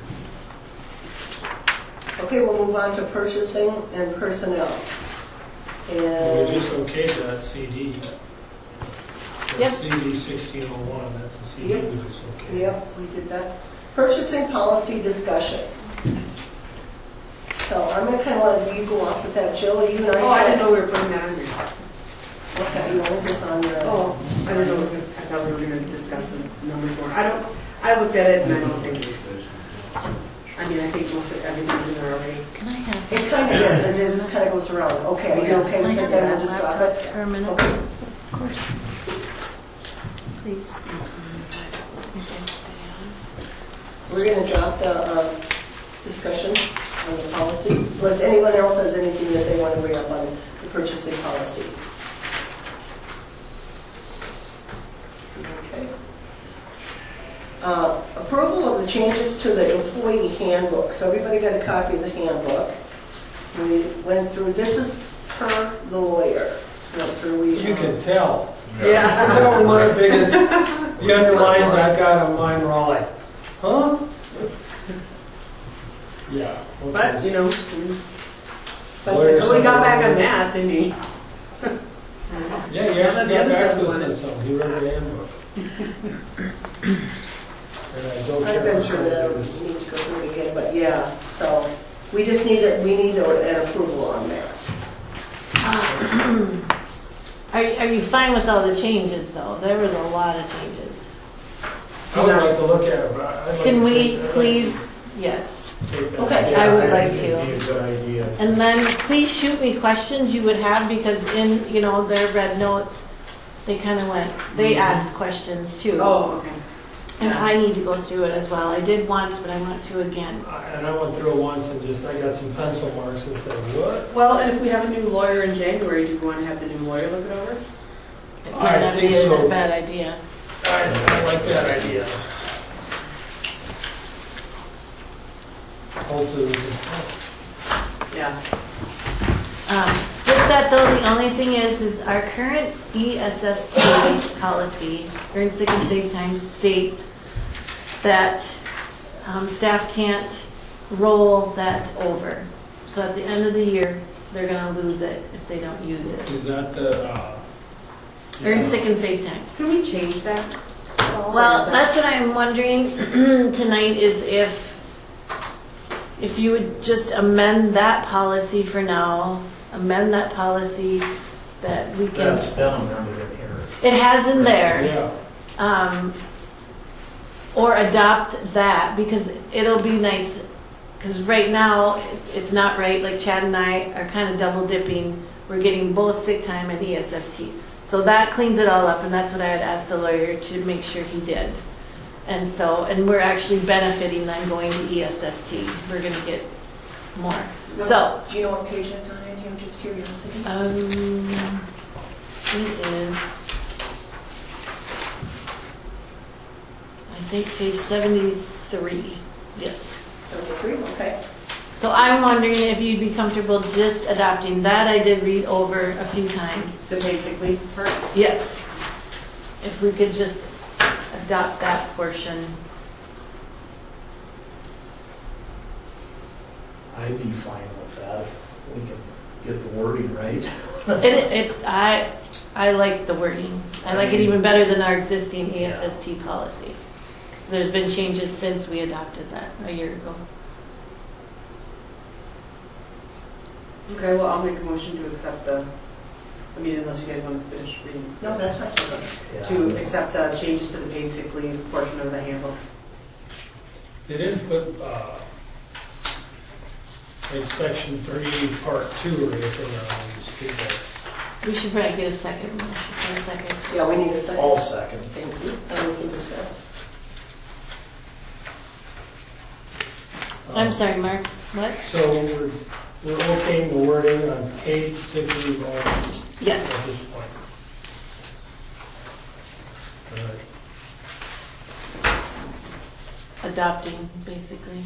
Okay, we'll move on to purchasing and personnel. We And just okayed that CD. That Yep. CD 1601, that's the CD Yep. we just okayed. yep, we did that. Purchasing policy discussion. So I'm going to kind of let you go off with that, Jill. You and I. Oh, I didn't know we were putting that on here. Okay, you want this on your. Oh, I didn't know it was gonna, I thought we were gonna discuss the numbers more. I looked at it and I don't think, I think most of everything's in there already. Can I have? It kind of is, it is, this kind of goes around. Okay, are you okay Can I with it, have then that we'll just drop laptop it? for a minute? Okay. Of course. Please. We're going to drop the discussion on the policy, unless anyone else has anything that they want to bring up on the purchasing policy. Okay. Approval of the changes to the employee handbook. So everybody got a copy of the handbook. We went through, this is per the lawyer. Went through, You can tell. Yeah. That's one of my biggest, the underlines I've got on mine were all like, huh? Yeah. But, you know, But somebody got back on that, didn't he? Yeah, you actually The got other back stuff to us wanted- on something, he read the handbook. And I don't I've care been for through it, I something. don't need to go through it again, but yeah, so we just need, we need an approval on that. Are you fine with all the changes, though? There was a lot of changes. I would like to look at it, but I'd like Can to we take- I'd like please, yes. to take that. Okay, Yeah, I would think like it'd to. be a good idea. And then please shoot me questions you would have, because in, their red notes, they kind of went, they asked questions too. Oh, okay. And I need to go through it as well. I did once, but I want to again. And I went through it once and I got some pencil marks and said, what? Well, and if we have a new lawyer in January, do you want to have the new lawyer look it over? It I might not think be so. a bad idea. I like that idea. Hopefully we can. Yeah. With that though, the only thing is our current ESST policy, earned sick and safe time, states that staff can't roll that over. So at the end of the year, they're gonna lose it if they don't use it. Is that the, Earned sick and safe time. Can we change that? Well, that's what I'm wondering tonight is if you would just amend that policy for now, amend that policy that we can. That's been amended in here. It has in there. yeah, Or adopt that because it'll be nice. Because right now it's not right. Like Chad and I are kind of double dipping. We're getting both sick time and ESFT. So that cleans it all up, and that's what I had asked the lawyer to make sure he did. And we're actually benefiting on going to ESST. We're going to get more. So, Do you know what page that's on in here? Just curiosity. it is, I think page 73. Yes. Okay. So I'm wondering if you'd be comfortable just adopting that. I did read over a few times. The basically first. Yes. If we could just adopt that portion. I'd be fine with that if we can get the wording right. I like the wording. I like it even better than our existing ESST policy. There's been changes since we adopted that a year ago. Okay, well, I'll make a motion to accept unless you guys want to finish reading. No, that's fine. Yeah. To accept the changes to the basic leave portion of the handbook. they didn't put, in section 38, part 2 or anything on the street lights. We should probably get a second motion. A second. Yeah, we need a second. All second. Thank you. And we can discuss. I'm sorry, Mark. What? So we're okaying the wording on paid sick leave only Yes. at this point. All right. Adopting, basically.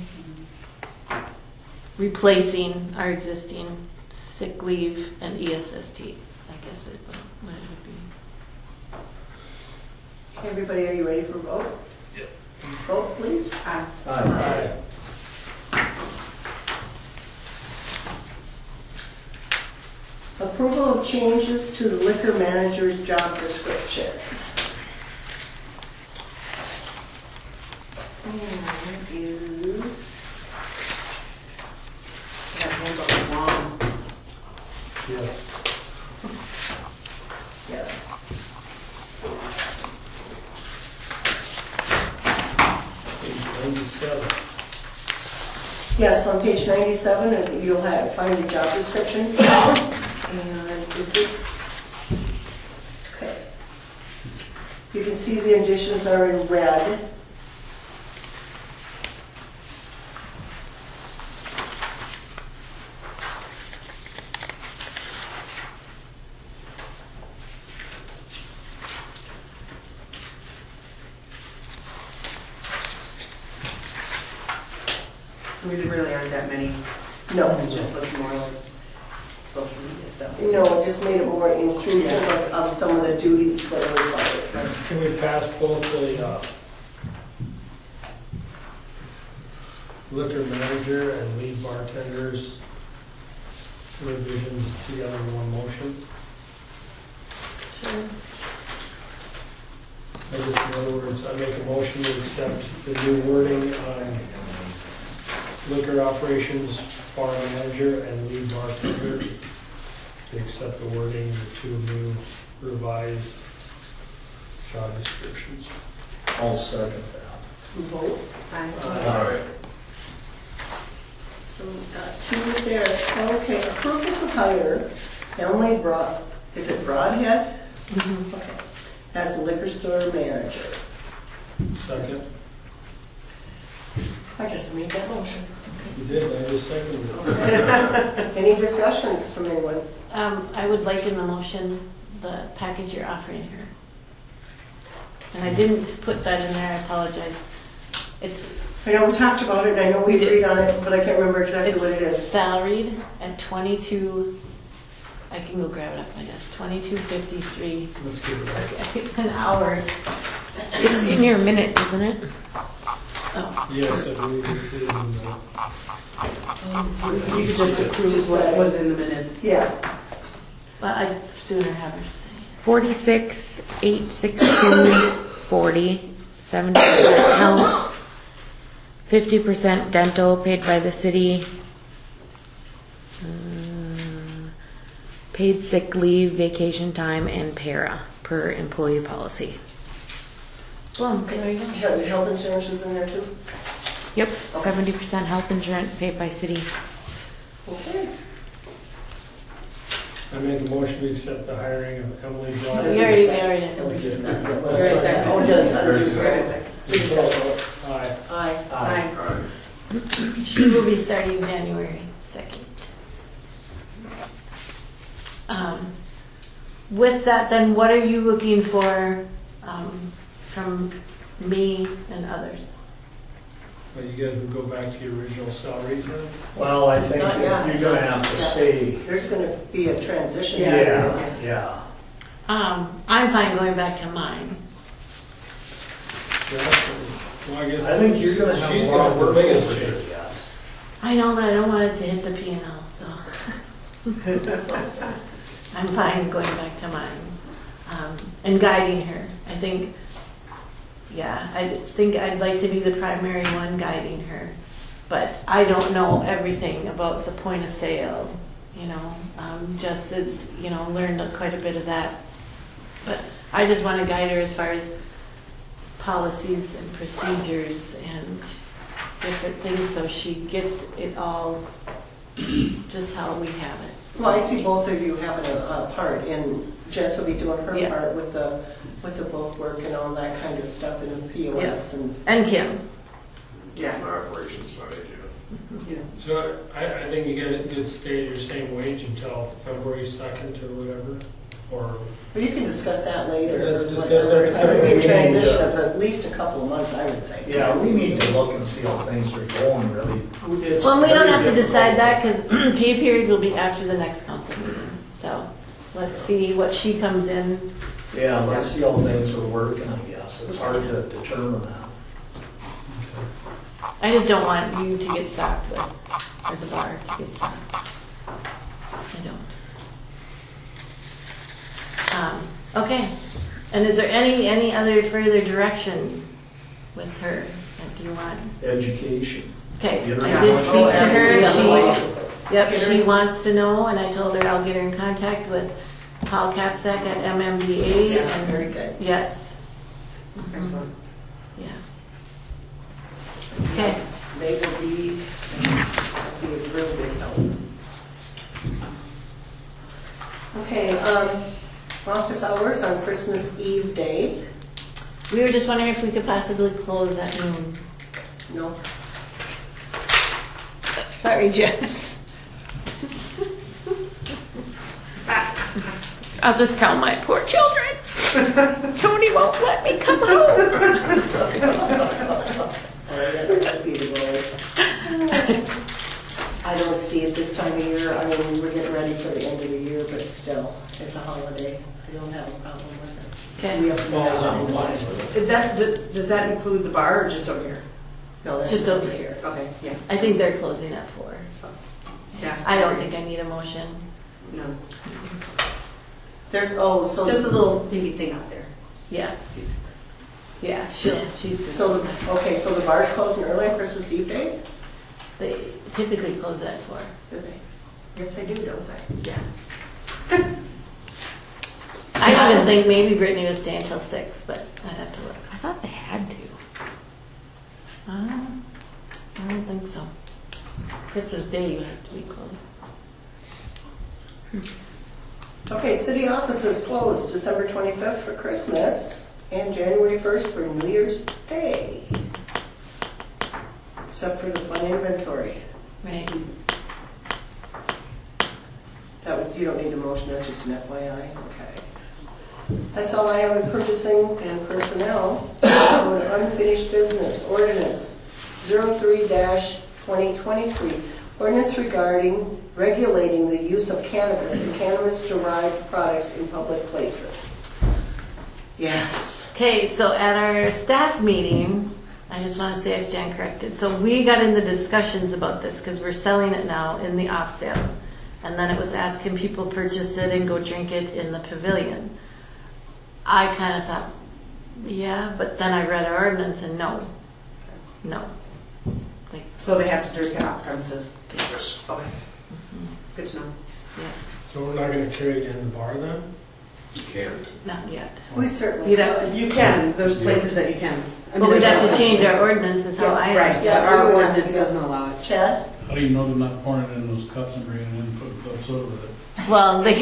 Replacing our existing sick leave and ESST. I guess what it would be. Everybody, are you ready for vote? Yep. Vote, please. Aye. Aye. Approval of changes to the liquor manager's job description. And use. That handbook is long. Yeah. Yes. Page 97. Yes, on page 97, and you'll find your job description. And is this, okay. You can see the additions are in red. We really aren't that many. No. It just looks more like social media stuff. No, it just made it more inclusive of some of the duties that are required. Can we pass both the liquor manager and lead bartenders revisions together in one motion? Sure. In other words, I make a motion to accept the new wording on liquor operations, bar manager, and lead bartender. To accept the wording, the two new revised job descriptions. I'll second that. Vote. Aye. Alright. So we've got two there. Okay, approval to hire Emily is it Broadhead? Mm-hmm. Okay. As liquor store manager. Second? I guess I made that motion. You did, I just seconded it. Any discussions from anyone? I would like in the motion the package you're offering her. And I didn't put that in there, I apologize. I know we talked about it, and I know we agreed on it, but I can't remember exactly what it It's is. salaried at 22, I can go grab it up, I guess, 22.53 Let's give it a an hour. It's in your minutes, isn't it? Oh, Yes, I believe it is in the. You could just approve what was in the minutes. Yeah. but I'd sooner have her say. 46, 862, 40, 70% health, 50% dental paid by the city, paid sick leave, vacation time, and para per employee policy. Boom, there you go. Health insurance is in there too? Yep, 70% health insurance paid by city. Okay. I make a motion to accept the hiring of Emily John. You already did. Very second. Oh, Very Jerry. second. Please vote. Aye. Aye. Aye. Aye. She will be starting January 2nd. With that, then what are you looking for from me and others? Well, you guys would go back to your original salaries then? Well, I think Not that yet. you're gonna have to Yeah. stay. There's going to be a transition. Yeah. I'm fine going back to mine. Yeah. Well, I guess. I think you're gonna have she's a lot got of the work biggest over there change. yet. I know, but I don't want it to hit the P&L, so. I'm fine going back to mine. And guiding her. I think I'd like to be the primary one guiding her. But I don't know everything about the point of sale, just as, learned quite a bit of that. But I just want to guide her as far as policies and procedures and different things so she gets it all just how we have it. Well, I see both of you having a part in, Jess will be doing her Yeah. part with the book work and all that kind of stuff in the POS and. And Kim. Yeah. Operations side, yeah. So I think you get stay your same wage until February 2nd or whatever, or. Well, you can discuss that later. Let's discuss that. It's going to be a transition of at least a couple of months, I would think. Yeah, we need to look and see how things are going, really. It's Well, we don't very have to difficult. decide that because pay period will be after the next council meeting. So let's see what she comes in. Yeah, let's see how things are working, I guess. It's hard to determine that. I just don't want you to get sacked with, or the bar to get sacked. I don't. Okay. And is there any other further direction with her that you want? Education. Okay, Get her I did speak to her. absolutely. Yep, she wants to know, and I told her I'll get her in contact with Paul Kapsak at MMBA. Yeah, and very good. Yes. Excellent. Yeah. Okay. They will be a real big help. Okay, office hours on Christmas Eve day. We were just wondering if we could possibly close at noon. No, Sorry, Jess. I'll just tell my poor children. Tony won't let me come home. that would be the rules. I don't see it this time of year. I mean, we're getting ready for the end of the year, but still, it's a holiday. I don't have a problem with it. Okay. We have to Well, I'm fine with it. Does that include the bar or just over here? No, that's Just over here. Okay, yeah. I think they're closing at 4. Yeah. I don't think I need a motion. No. So Just a little maybe thing out there. Yeah. Yeah, she's good. So the bar's closing early on Christmas Eve day? They typically close at 4. Do they? Yes, I do, don't I? Yeah. I even think maybe Brittany would stay until 6, but I'd have to look. I thought they had to. I don't think so. Christmas Day you have to be closed. Okay, city office is closed December 25th for Christmas and January 1st for New Year's Day. Except for the fund inventory. Right. You don't need a motion, that's just an FYI. Okay. That's all I have in purchasing and personnel. Go to unfinished business, ordinance 03-2023. Ordinance regarding regulating the use of cannabis and cannabis-derived products in public places. Yes. Okay, so at our staff meeting, I just want to say I stand corrected. So we got into discussions about this because we're selling it now in the off sale. And then it was asked, can people purchase it and go drink it in the pavilion? I kind of thought, yeah, but then I read our ordinance and no. Like, So they have to drink it off premises? Yes. Okay. Good to know. yeah, So we're not gonna carry it in the bar then? You can't. not yet. We certainly You'd have could. You can, there's places that you can. I mean, But we'd there's have to no- change our ordinance is how Yeah, I Right, understand. Yeah, our we would have ordinance to go. doesn't allow it. Chad? How do you know they're not pouring it in those cups and bringing it in and putting club soda with it? Well, they,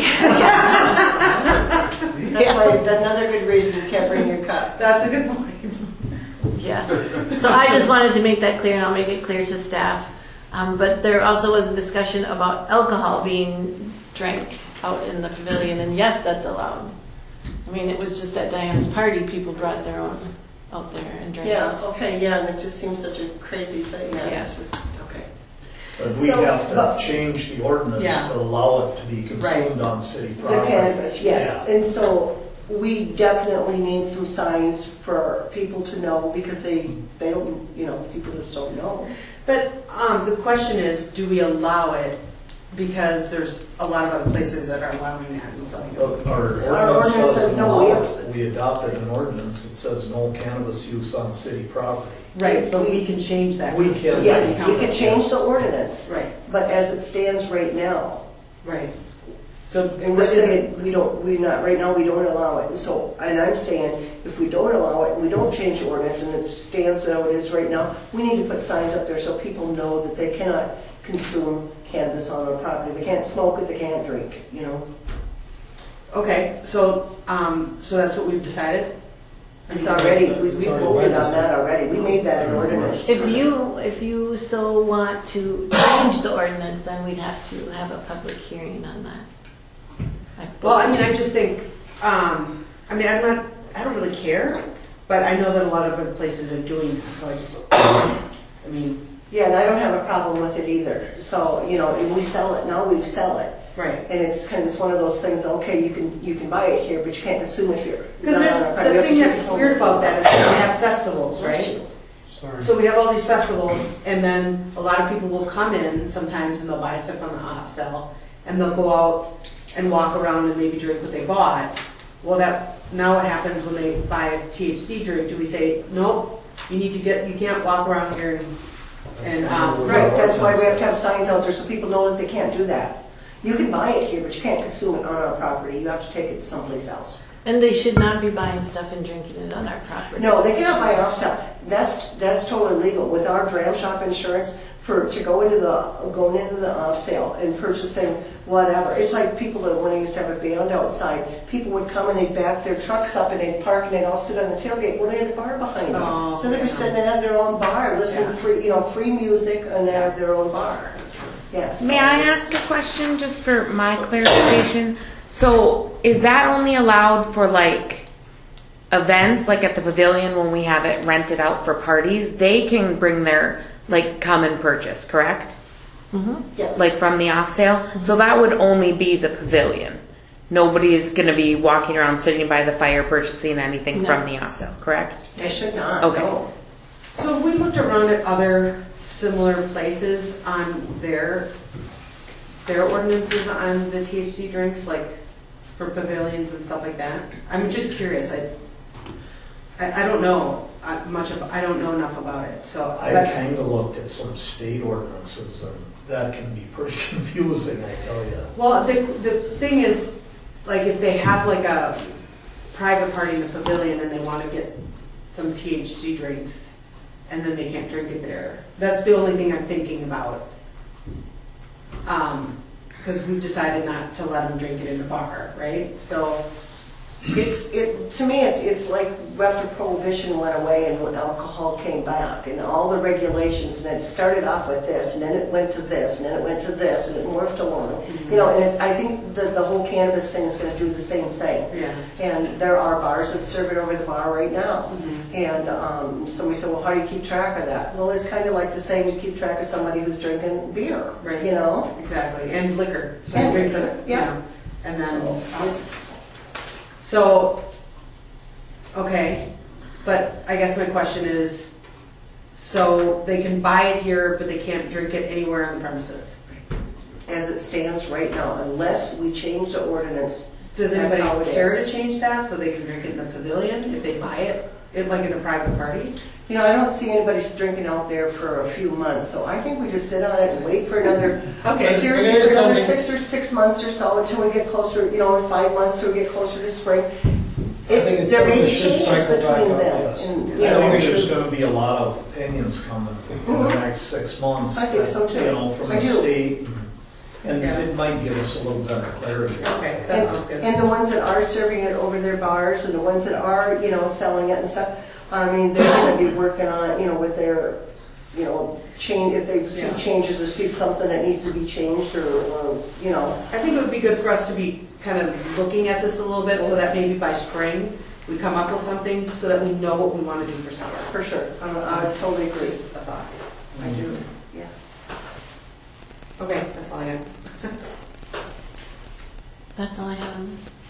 That's why, another good reason you can't bring your cup. That's a good point. yeah. So I just wanted to make that clear, and I'll make it clear to staff. But there also was a discussion about alcohol being drank out in the pavilion, and yes, that's allowed. I mean, it was just at Diana's party, people brought their own out there and drank Yeah, it. okay, yeah, and it just seems such a crazy thing. Yeah, Yeah. it's just, okay. But we So, have but- to change the ordinance Yeah. to allow it to be Right. consumed on city The property. cannabis, yes. Yeah. And so we definitely need some signs for people to know because they don't, people just don't know. But the question is, do we allow it? Because there's a lot of other places that are allowing that and so. Our ordinance ordinance says doesn't no, allow it. We adopted an ordinance that says no cannabis use on city property. Right, but we can change that. We can. Yes, we could change the ordinance, Right, but as it stands right now, right. So, and we're saying right now we don't allow it. So, and I'm saying if we don't allow it and we don't change the ordinance and it stands how it is right now, we need to put signs up there so people know that they cannot consume cannabis on our property. They can't smoke it, they can't drink, okay, so that's what we've decided? It's already, we It's already voted on legislated. that already. We made that an ordinance. If you so want to change the ordinance, then we'd have to have a public hearing on that. Well, I mean, I just think, I don't really care, but I know that a lot of other places are doing that, so I just, I mean, Yeah, and I don't have a problem with it either. So, and we sell it, now we sell it. right. And it's kind of one of those things, okay, you can buy it here, but you can't consume it here. Because Not on our property. the You have to thing take that's it home. weird about that is that we have festivals, right? Sorry. So we have all these festivals, and then a lot of people will come in sometimes and they'll buy stuff on the off sale, and they'll go out and walk around and maybe drink what they bought. Well, now what happens when they buy a THC drink? Do we say, no, you can't walk around here and Right, that's why we have to have signs out there so people know that they can't do that. You can buy it here, but you can't consume it on our property. You have to take it someplace else. And they should not be buying stuff and drinking it on our property. No, they cannot buy it off sale. That's totally legal. With our dram shop insurance, to going into the off sale and purchasing whatever. It's like people that when I used to have a band outside, people would come and they'd back their trucks up and they'd park and they'd all sit on the tailgate. Well, they had a bar behind them. Oh, So they'd be yeah. sitting and have their own bar, listening Yeah. to free music and they have their own bar. Yes. May I ask a question just for my clarification? So is that only allowed for like events, like at the pavilion when we have it rented out for parties? They can bring their, come and purchase, correct? Yes. Like from the off sale? So that would only be the pavilion. Nobody's going to be walking around sitting by the fire purchasing anything No. from the off sale, correct? They should not. Okay. No. So have we looked around at other similar places on their ordinances on the THC drinks, like for pavilions and stuff like that? I'm just curious. I don't know I don't know enough about it. So I kind of looked at some state ordinances, and that can be pretty confusing, I tell you. well, the thing is, like if they have like a private party in the pavilion and they want to get some THC drinks, and then they can't drink it there. That's the only thing I'm thinking about. Because we've decided not to let them drink it in the bar, right? So, To me, it's like after Prohibition went away and when alcohol came back and all the regulations, and it started off with this, and then it went to this, and then it went to this, and it morphed along. I think the whole cannabis thing is going to do the same thing. yeah. And there are bars that serve it over the bar right now. And somebody said, well, how do you keep track of that? Well, it's kind of like the same, you keep track of somebody who's drinking beer, Right. Exactly. And liquor. So And drink liquor, the, yeah. And then, So, okay. But I guess my question is, So they can buy it here, but they can't drink it anywhere on the premises. As it stands right now, unless we change the ordinance. Does That's how anybody it care is. to change that so they can drink it in the pavilion if they buy it like in a private party? You know, I don't see anybody drinking out there for a few months, so I think we just sit on it and wait for another, Okay. seriously, Maybe for another something- 6 months or so until we get closer, you know, 5 months till we get closer to spring. I think it's There may something be we should changes cycle back between on, them. yes. And, you I know, think there's gonna be a lot of opinions coming in the next 6 months. I think so, too. You know, from I the do. state, and Yeah. it might give us a little better clarity. Okay, that sounds good. And the ones that are serving it over their bars and the ones that are, you know, selling it and stuff, I mean, they're gonna be working on, you know, with their, you know, change, if they see Yeah. changes or see something that needs to be changed or, you know. I think it would be good for us to be kind of looking at this a little bit so that maybe by spring we come up with something so that we know what we want to do for summer. For sure, I totally agree. Just a thought. I do, yeah. Okay, that's all I got. That's all I have.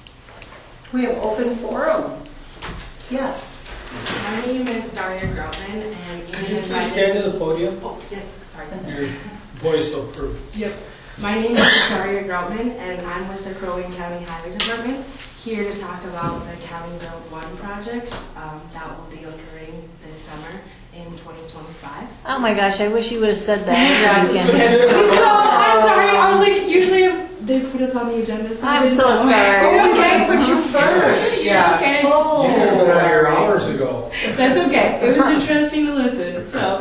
We have open forum. Yes. My name is Daria Groutman, and Can you please stand to the podium? Oh, yes, sorry. Your voice will prove. Yep. My name is Daria Groutman, and I'm with the Crow Wing County Highway Department, here to talk about the County Road 1 project that will be occurring this summer in 2025. Oh my gosh, I wish you would have said that. Again. Oh, I'm sorry. I was like, usually they put us on the agenda. So I I'm didn't so know. sorry. Okay, put you first. Yeah. Okay. Oh. You could have been out here hours ago. That's okay. It was interesting to listen. So,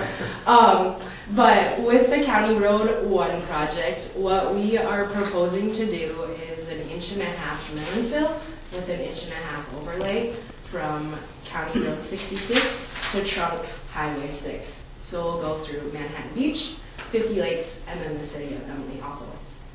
but with the County Road 1 project, what we are proposing to do is an 1.5-inch mill and fill with an 1.5-inch overlay from County Road 66 to Trunk Highway 6. So we'll go through Manhattan Beach, 50 Lakes, and then the city of Emily also.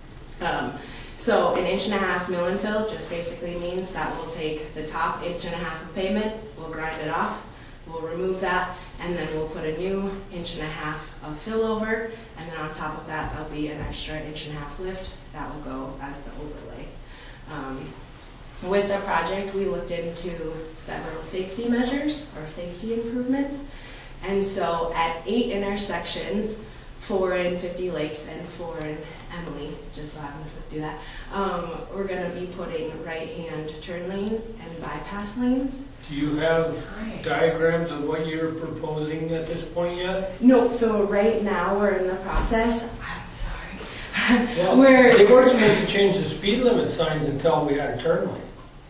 So an 1.5-inch mill and fill just basically means that we'll take the top 1.5 of pavement, we'll grind it off, we'll remove that, and then we'll put a new 1.5 of fill over, and then on top of that there'll be an extra 1.5 lift that will go as the overlay. With the project, we looked into several safety measures or safety improvements, and so at 8 intersections, 4 in 50 Lakes and 4 in Emily, just so I happen to do that, we're going to be putting right-hand turn lanes and bypass lanes. Do you have diagrams of what you're proposing at this point yet? No, so right now we're in the process. I'm sorry. Well, We're- they weren't supposed to change the speed limit signs until we had a turn lane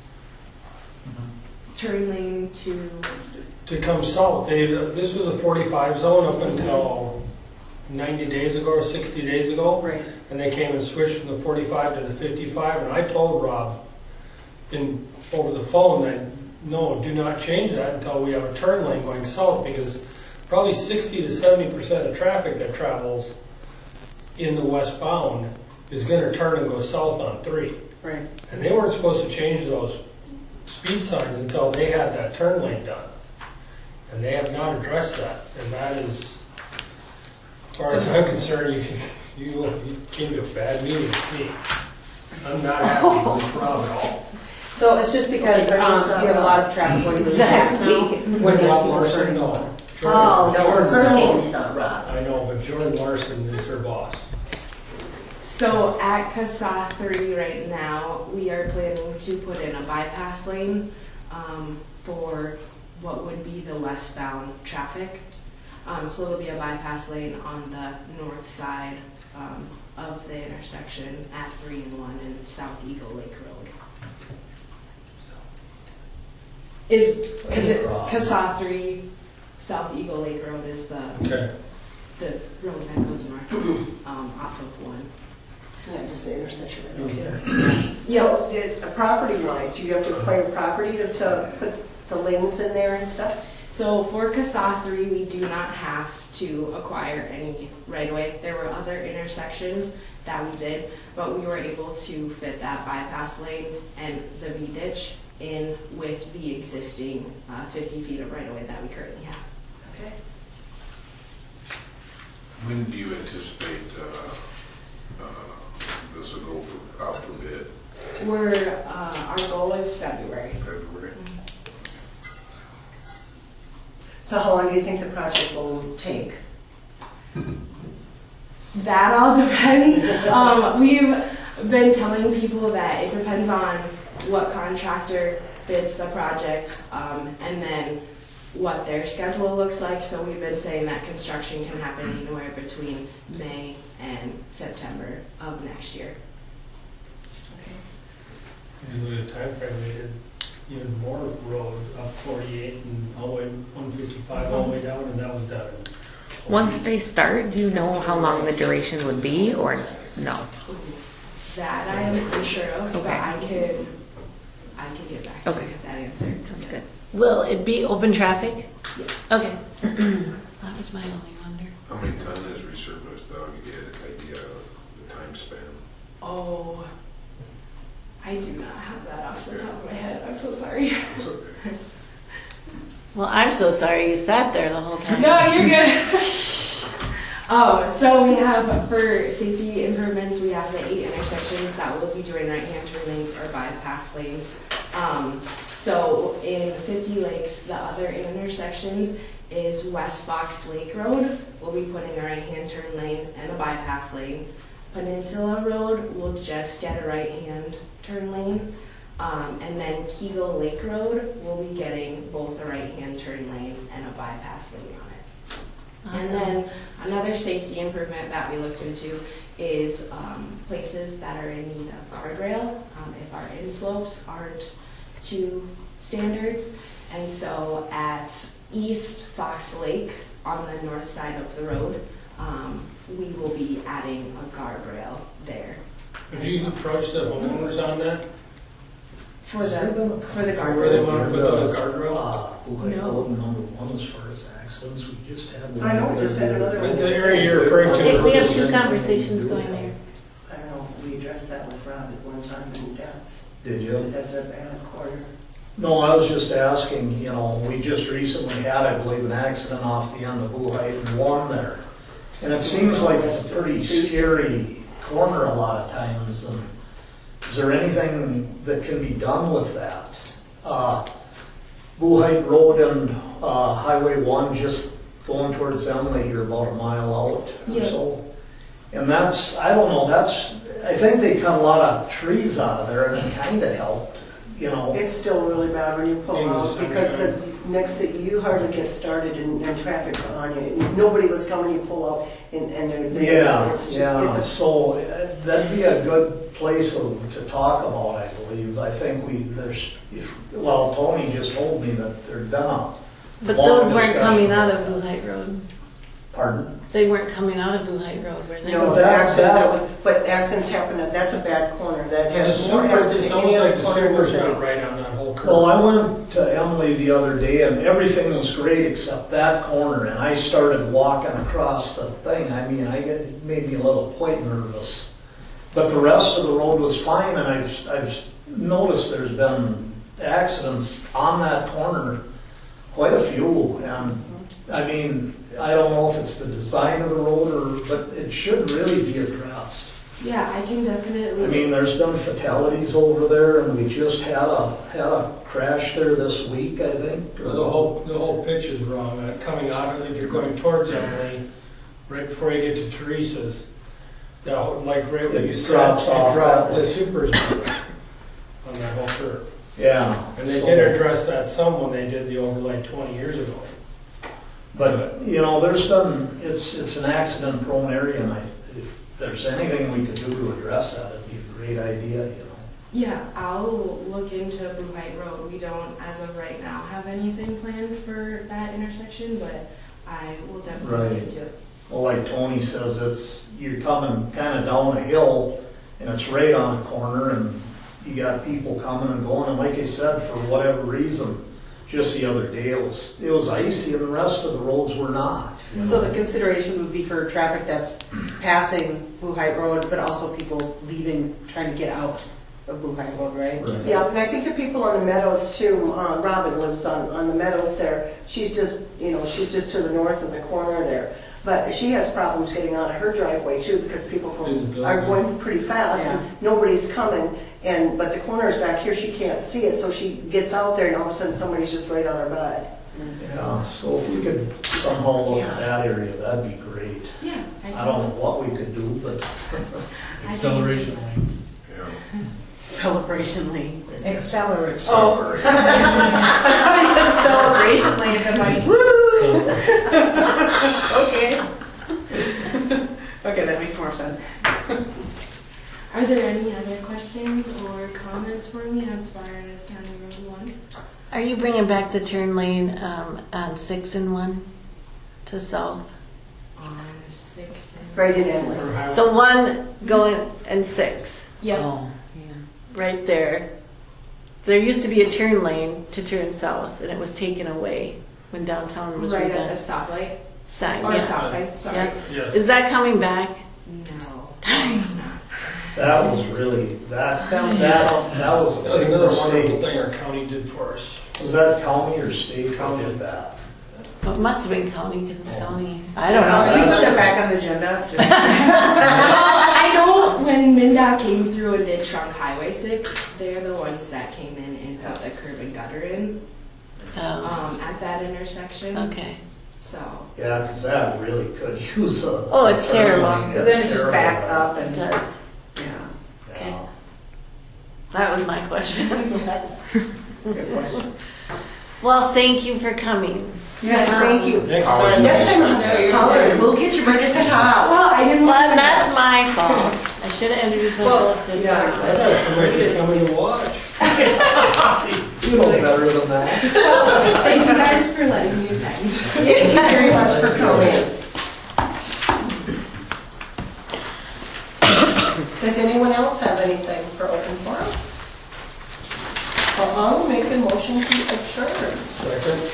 Turn lane to come south. This was a 45 zone up until 90 days ago or 60 days ago. Right. And they came and switched from the 45 to the 55. And I told Rob over the phone that, no, do not change that until we have a turn lane going south, because probably 60 to 70% of traffic that travels in the westbound is going to turn and go south on 3. Right. And they weren't supposed to change those speed signs until they had that turn lane done. And they have not addressed that. And that is, as far as I'm concerned, you came to a bad meeting with me. I'm not happy with Rob at all. So it's just because we have a lot of traffic going through the pass now. When there's Rob people Larson, turning. no. Oh, no, Jordan- her name's not Rob. I know, but Jordan Larson is her boss. So at CASA 3 right now, we are planning to put in a bypass lane for what would be the westbound traffic. So there'll be a bypass lane on the north side of the intersection at 3 and 1 and South Eagle Lake Road. Is it CASA 3 South Eagle Lake Road is the Okay. road that goes north off of 1. Yeah, just the intersection right here. So, property-wise, do you have to acquire property to put the lanes in there and stuff? So for CASA 3, we do not have to acquire any right-of-way. There were other intersections that we did, but we were able to fit that bypass lane and the V-ditch in with the existing 50 feet of right-of-way that we currently have. Okay. When do you anticipate this will go out for bid? Our goal is February. February? So how long do you think the project will take? That all depends. We've been telling people that it depends on what contractor bids the project, and then what their schedule looks like. So we've been saying that construction can happen anywhere between May and September of next year. Usually the time frame, they did even more road up 48 and all the way 155 all the way down, and that was done. Once they start, do you know how long the duration would be, or no? That I am unsure of, but Okay. I could get back to you with that answer. Sounds good. Will it be open traffic? Yes. Okay. That was my only wonder. How many ton is resurfaced, though, to get an idea of the time span? Oh, I do not have that off the top of my head. I'm so sorry. It's okay. Well, I'm so sorry you sat there the whole time. No, you're good. So we have, for safety improvements, we have the 8 intersections that will be doing right-hand turn lanes or bypass lanes. So in 50 Lakes, the other intersections is West Fox Lake Road. We'll be putting a right-hand turn lane and a bypass lane. Peninsula Road will just get a right-hand turn lane. And then Kegel Lake Road will be getting both a right-hand turn lane and a bypass lane on it. Awesome. And then another safety improvement that we looked into is places that are in need of guardrail if our inslopes aren't to standards. And so at East Fox Lake on the north side of the road, we will be adding a guardrail there. Have you approached the homeowners on that? For the Where they guardrail. want to put the guardrail? No. Number one, as far as accidents, we just had one. I know, we just had another one. The area you're referring to. We have 2 conversations going there. I don't know, we addressed that with Rob at one time in depth. Did you? That's a bad corner. No, I was just asking, we just recently had, I believe, an accident off the end of Blue Height and 1 there. And it seems like it's a pretty scary corner a lot of times. And is there anything that can be done with that? Blue Height Road and Highway 1 just going towards Emily, you're about a mile out or so. And I think they cut a lot of trees out of there and it kind of helped, It's still really bad when you pull Maybe out the because sunshine. the next thing you hardly get started and traffic's on you. Nobody was coming, you pull out and they're there. Yeah, It's just, yeah. It's So that'd be a good place to talk about, I believe. I think Tony just told me that there'd been a But long those weren't discussion coming out about of Blue Height Road. Pardon? They weren't coming out of Blue Height Road, were they? No, But but accidents happen, that's a bad corner. That The has more super, accidents it's than almost any like other the corner in the super's city. not right on that whole curve. Well, I went to Emily the other day and everything was great except that corner. And I started walking across the thing. It made me a little quite nervous. But the rest of the road was fine. And I've noticed there's been accidents on that corner, quite a few. And I don't know if it's the design of the road but it should really be addressed. Yeah, I can definitely. There's been fatalities over there, and we just had a crash there this week, I think. Well, the whole pitch is wrong. Coming out of, if you're going towards Emily, right before you get to Teresa's, like right where you said, drops off. the super's not right on that whole curve. Yeah. And they did address that some when they did the overlay 20 years ago. But it's an accident-prone area, and if there's anything we could do to address that, it'd be a great idea. Yeah, I'll look into Blue Height Road. We don't, as of right now, have anything planned for that intersection, but I will definitely look Right. into it. Well, like Tony says, you're coming kind of down a hill, and it's right on a corner, and you got people coming and going. And like I said, for whatever reason, just the other day it was icy, and the rest of the roads were not. So the consideration would be for traffic that's passing Blue Height Road, but also people leaving, trying to get out of Blue Height Road, right? Yeah, and I think the people on the Meadows too, Robin lives on the Meadows there. She's just to the north of the corner there. But she has problems getting out of her driveway too because people are going pretty fast and nobody's coming. But the corner's back here, she can't see it, so she gets out there and all of a sudden somebody's just right on her butt. Yeah, so if we could somehow look at that area, that'd be great. Yeah. I don't know what we could do, but Acceleration lanes. Yeah. Celebration lanes. Acceleration. Oh. I said celebration lanes. I'm like, woo! Okay. Okay, that makes more sense. Are there any other questions or comments for me as far as County Road 1? Are you bringing back the turn lane on 6 and 1 to south? On 6 and... Right in Emily. Or highway. So 1 going and 6, Yep. Oh, right there. There used to be a turn lane to turn south, and it was taken away when downtown was Right redone. at the stoplight? Sign. Or yeah. stop sign, sorry. Yes. Yes. Is that coming back? No, it's not. that was really, that was a That was big another wonderful mistake. thing our county did for us. Was that county or state that did that? Well, it must have been county because it's county. I don't Can we know. put that back on the agenda? Just- I know when MnDOT came through and did Trunk Highway 6, they're the ones that came in and put the curb and gutter in at that intersection. Okay. So, Yeah, because that really could use a. Oh, it's terrible. Because then it just backs up It and, does. yeah, Okay. Yeah. That was my question. good question. Well, thank you for coming. Yes, thank you. Next How time. Next time, No, you're Howard, good. we'll get you right at the top. well, I didn't Well, want that's my fault. I should have introduced myself this yeah. I time. thought somebody could come in and watch. You know better than that. Thank you guys for letting me attend. Thank you very much for coming. Does anyone else have anything for open forum? Well, I'll make a motion to adjourn. Second.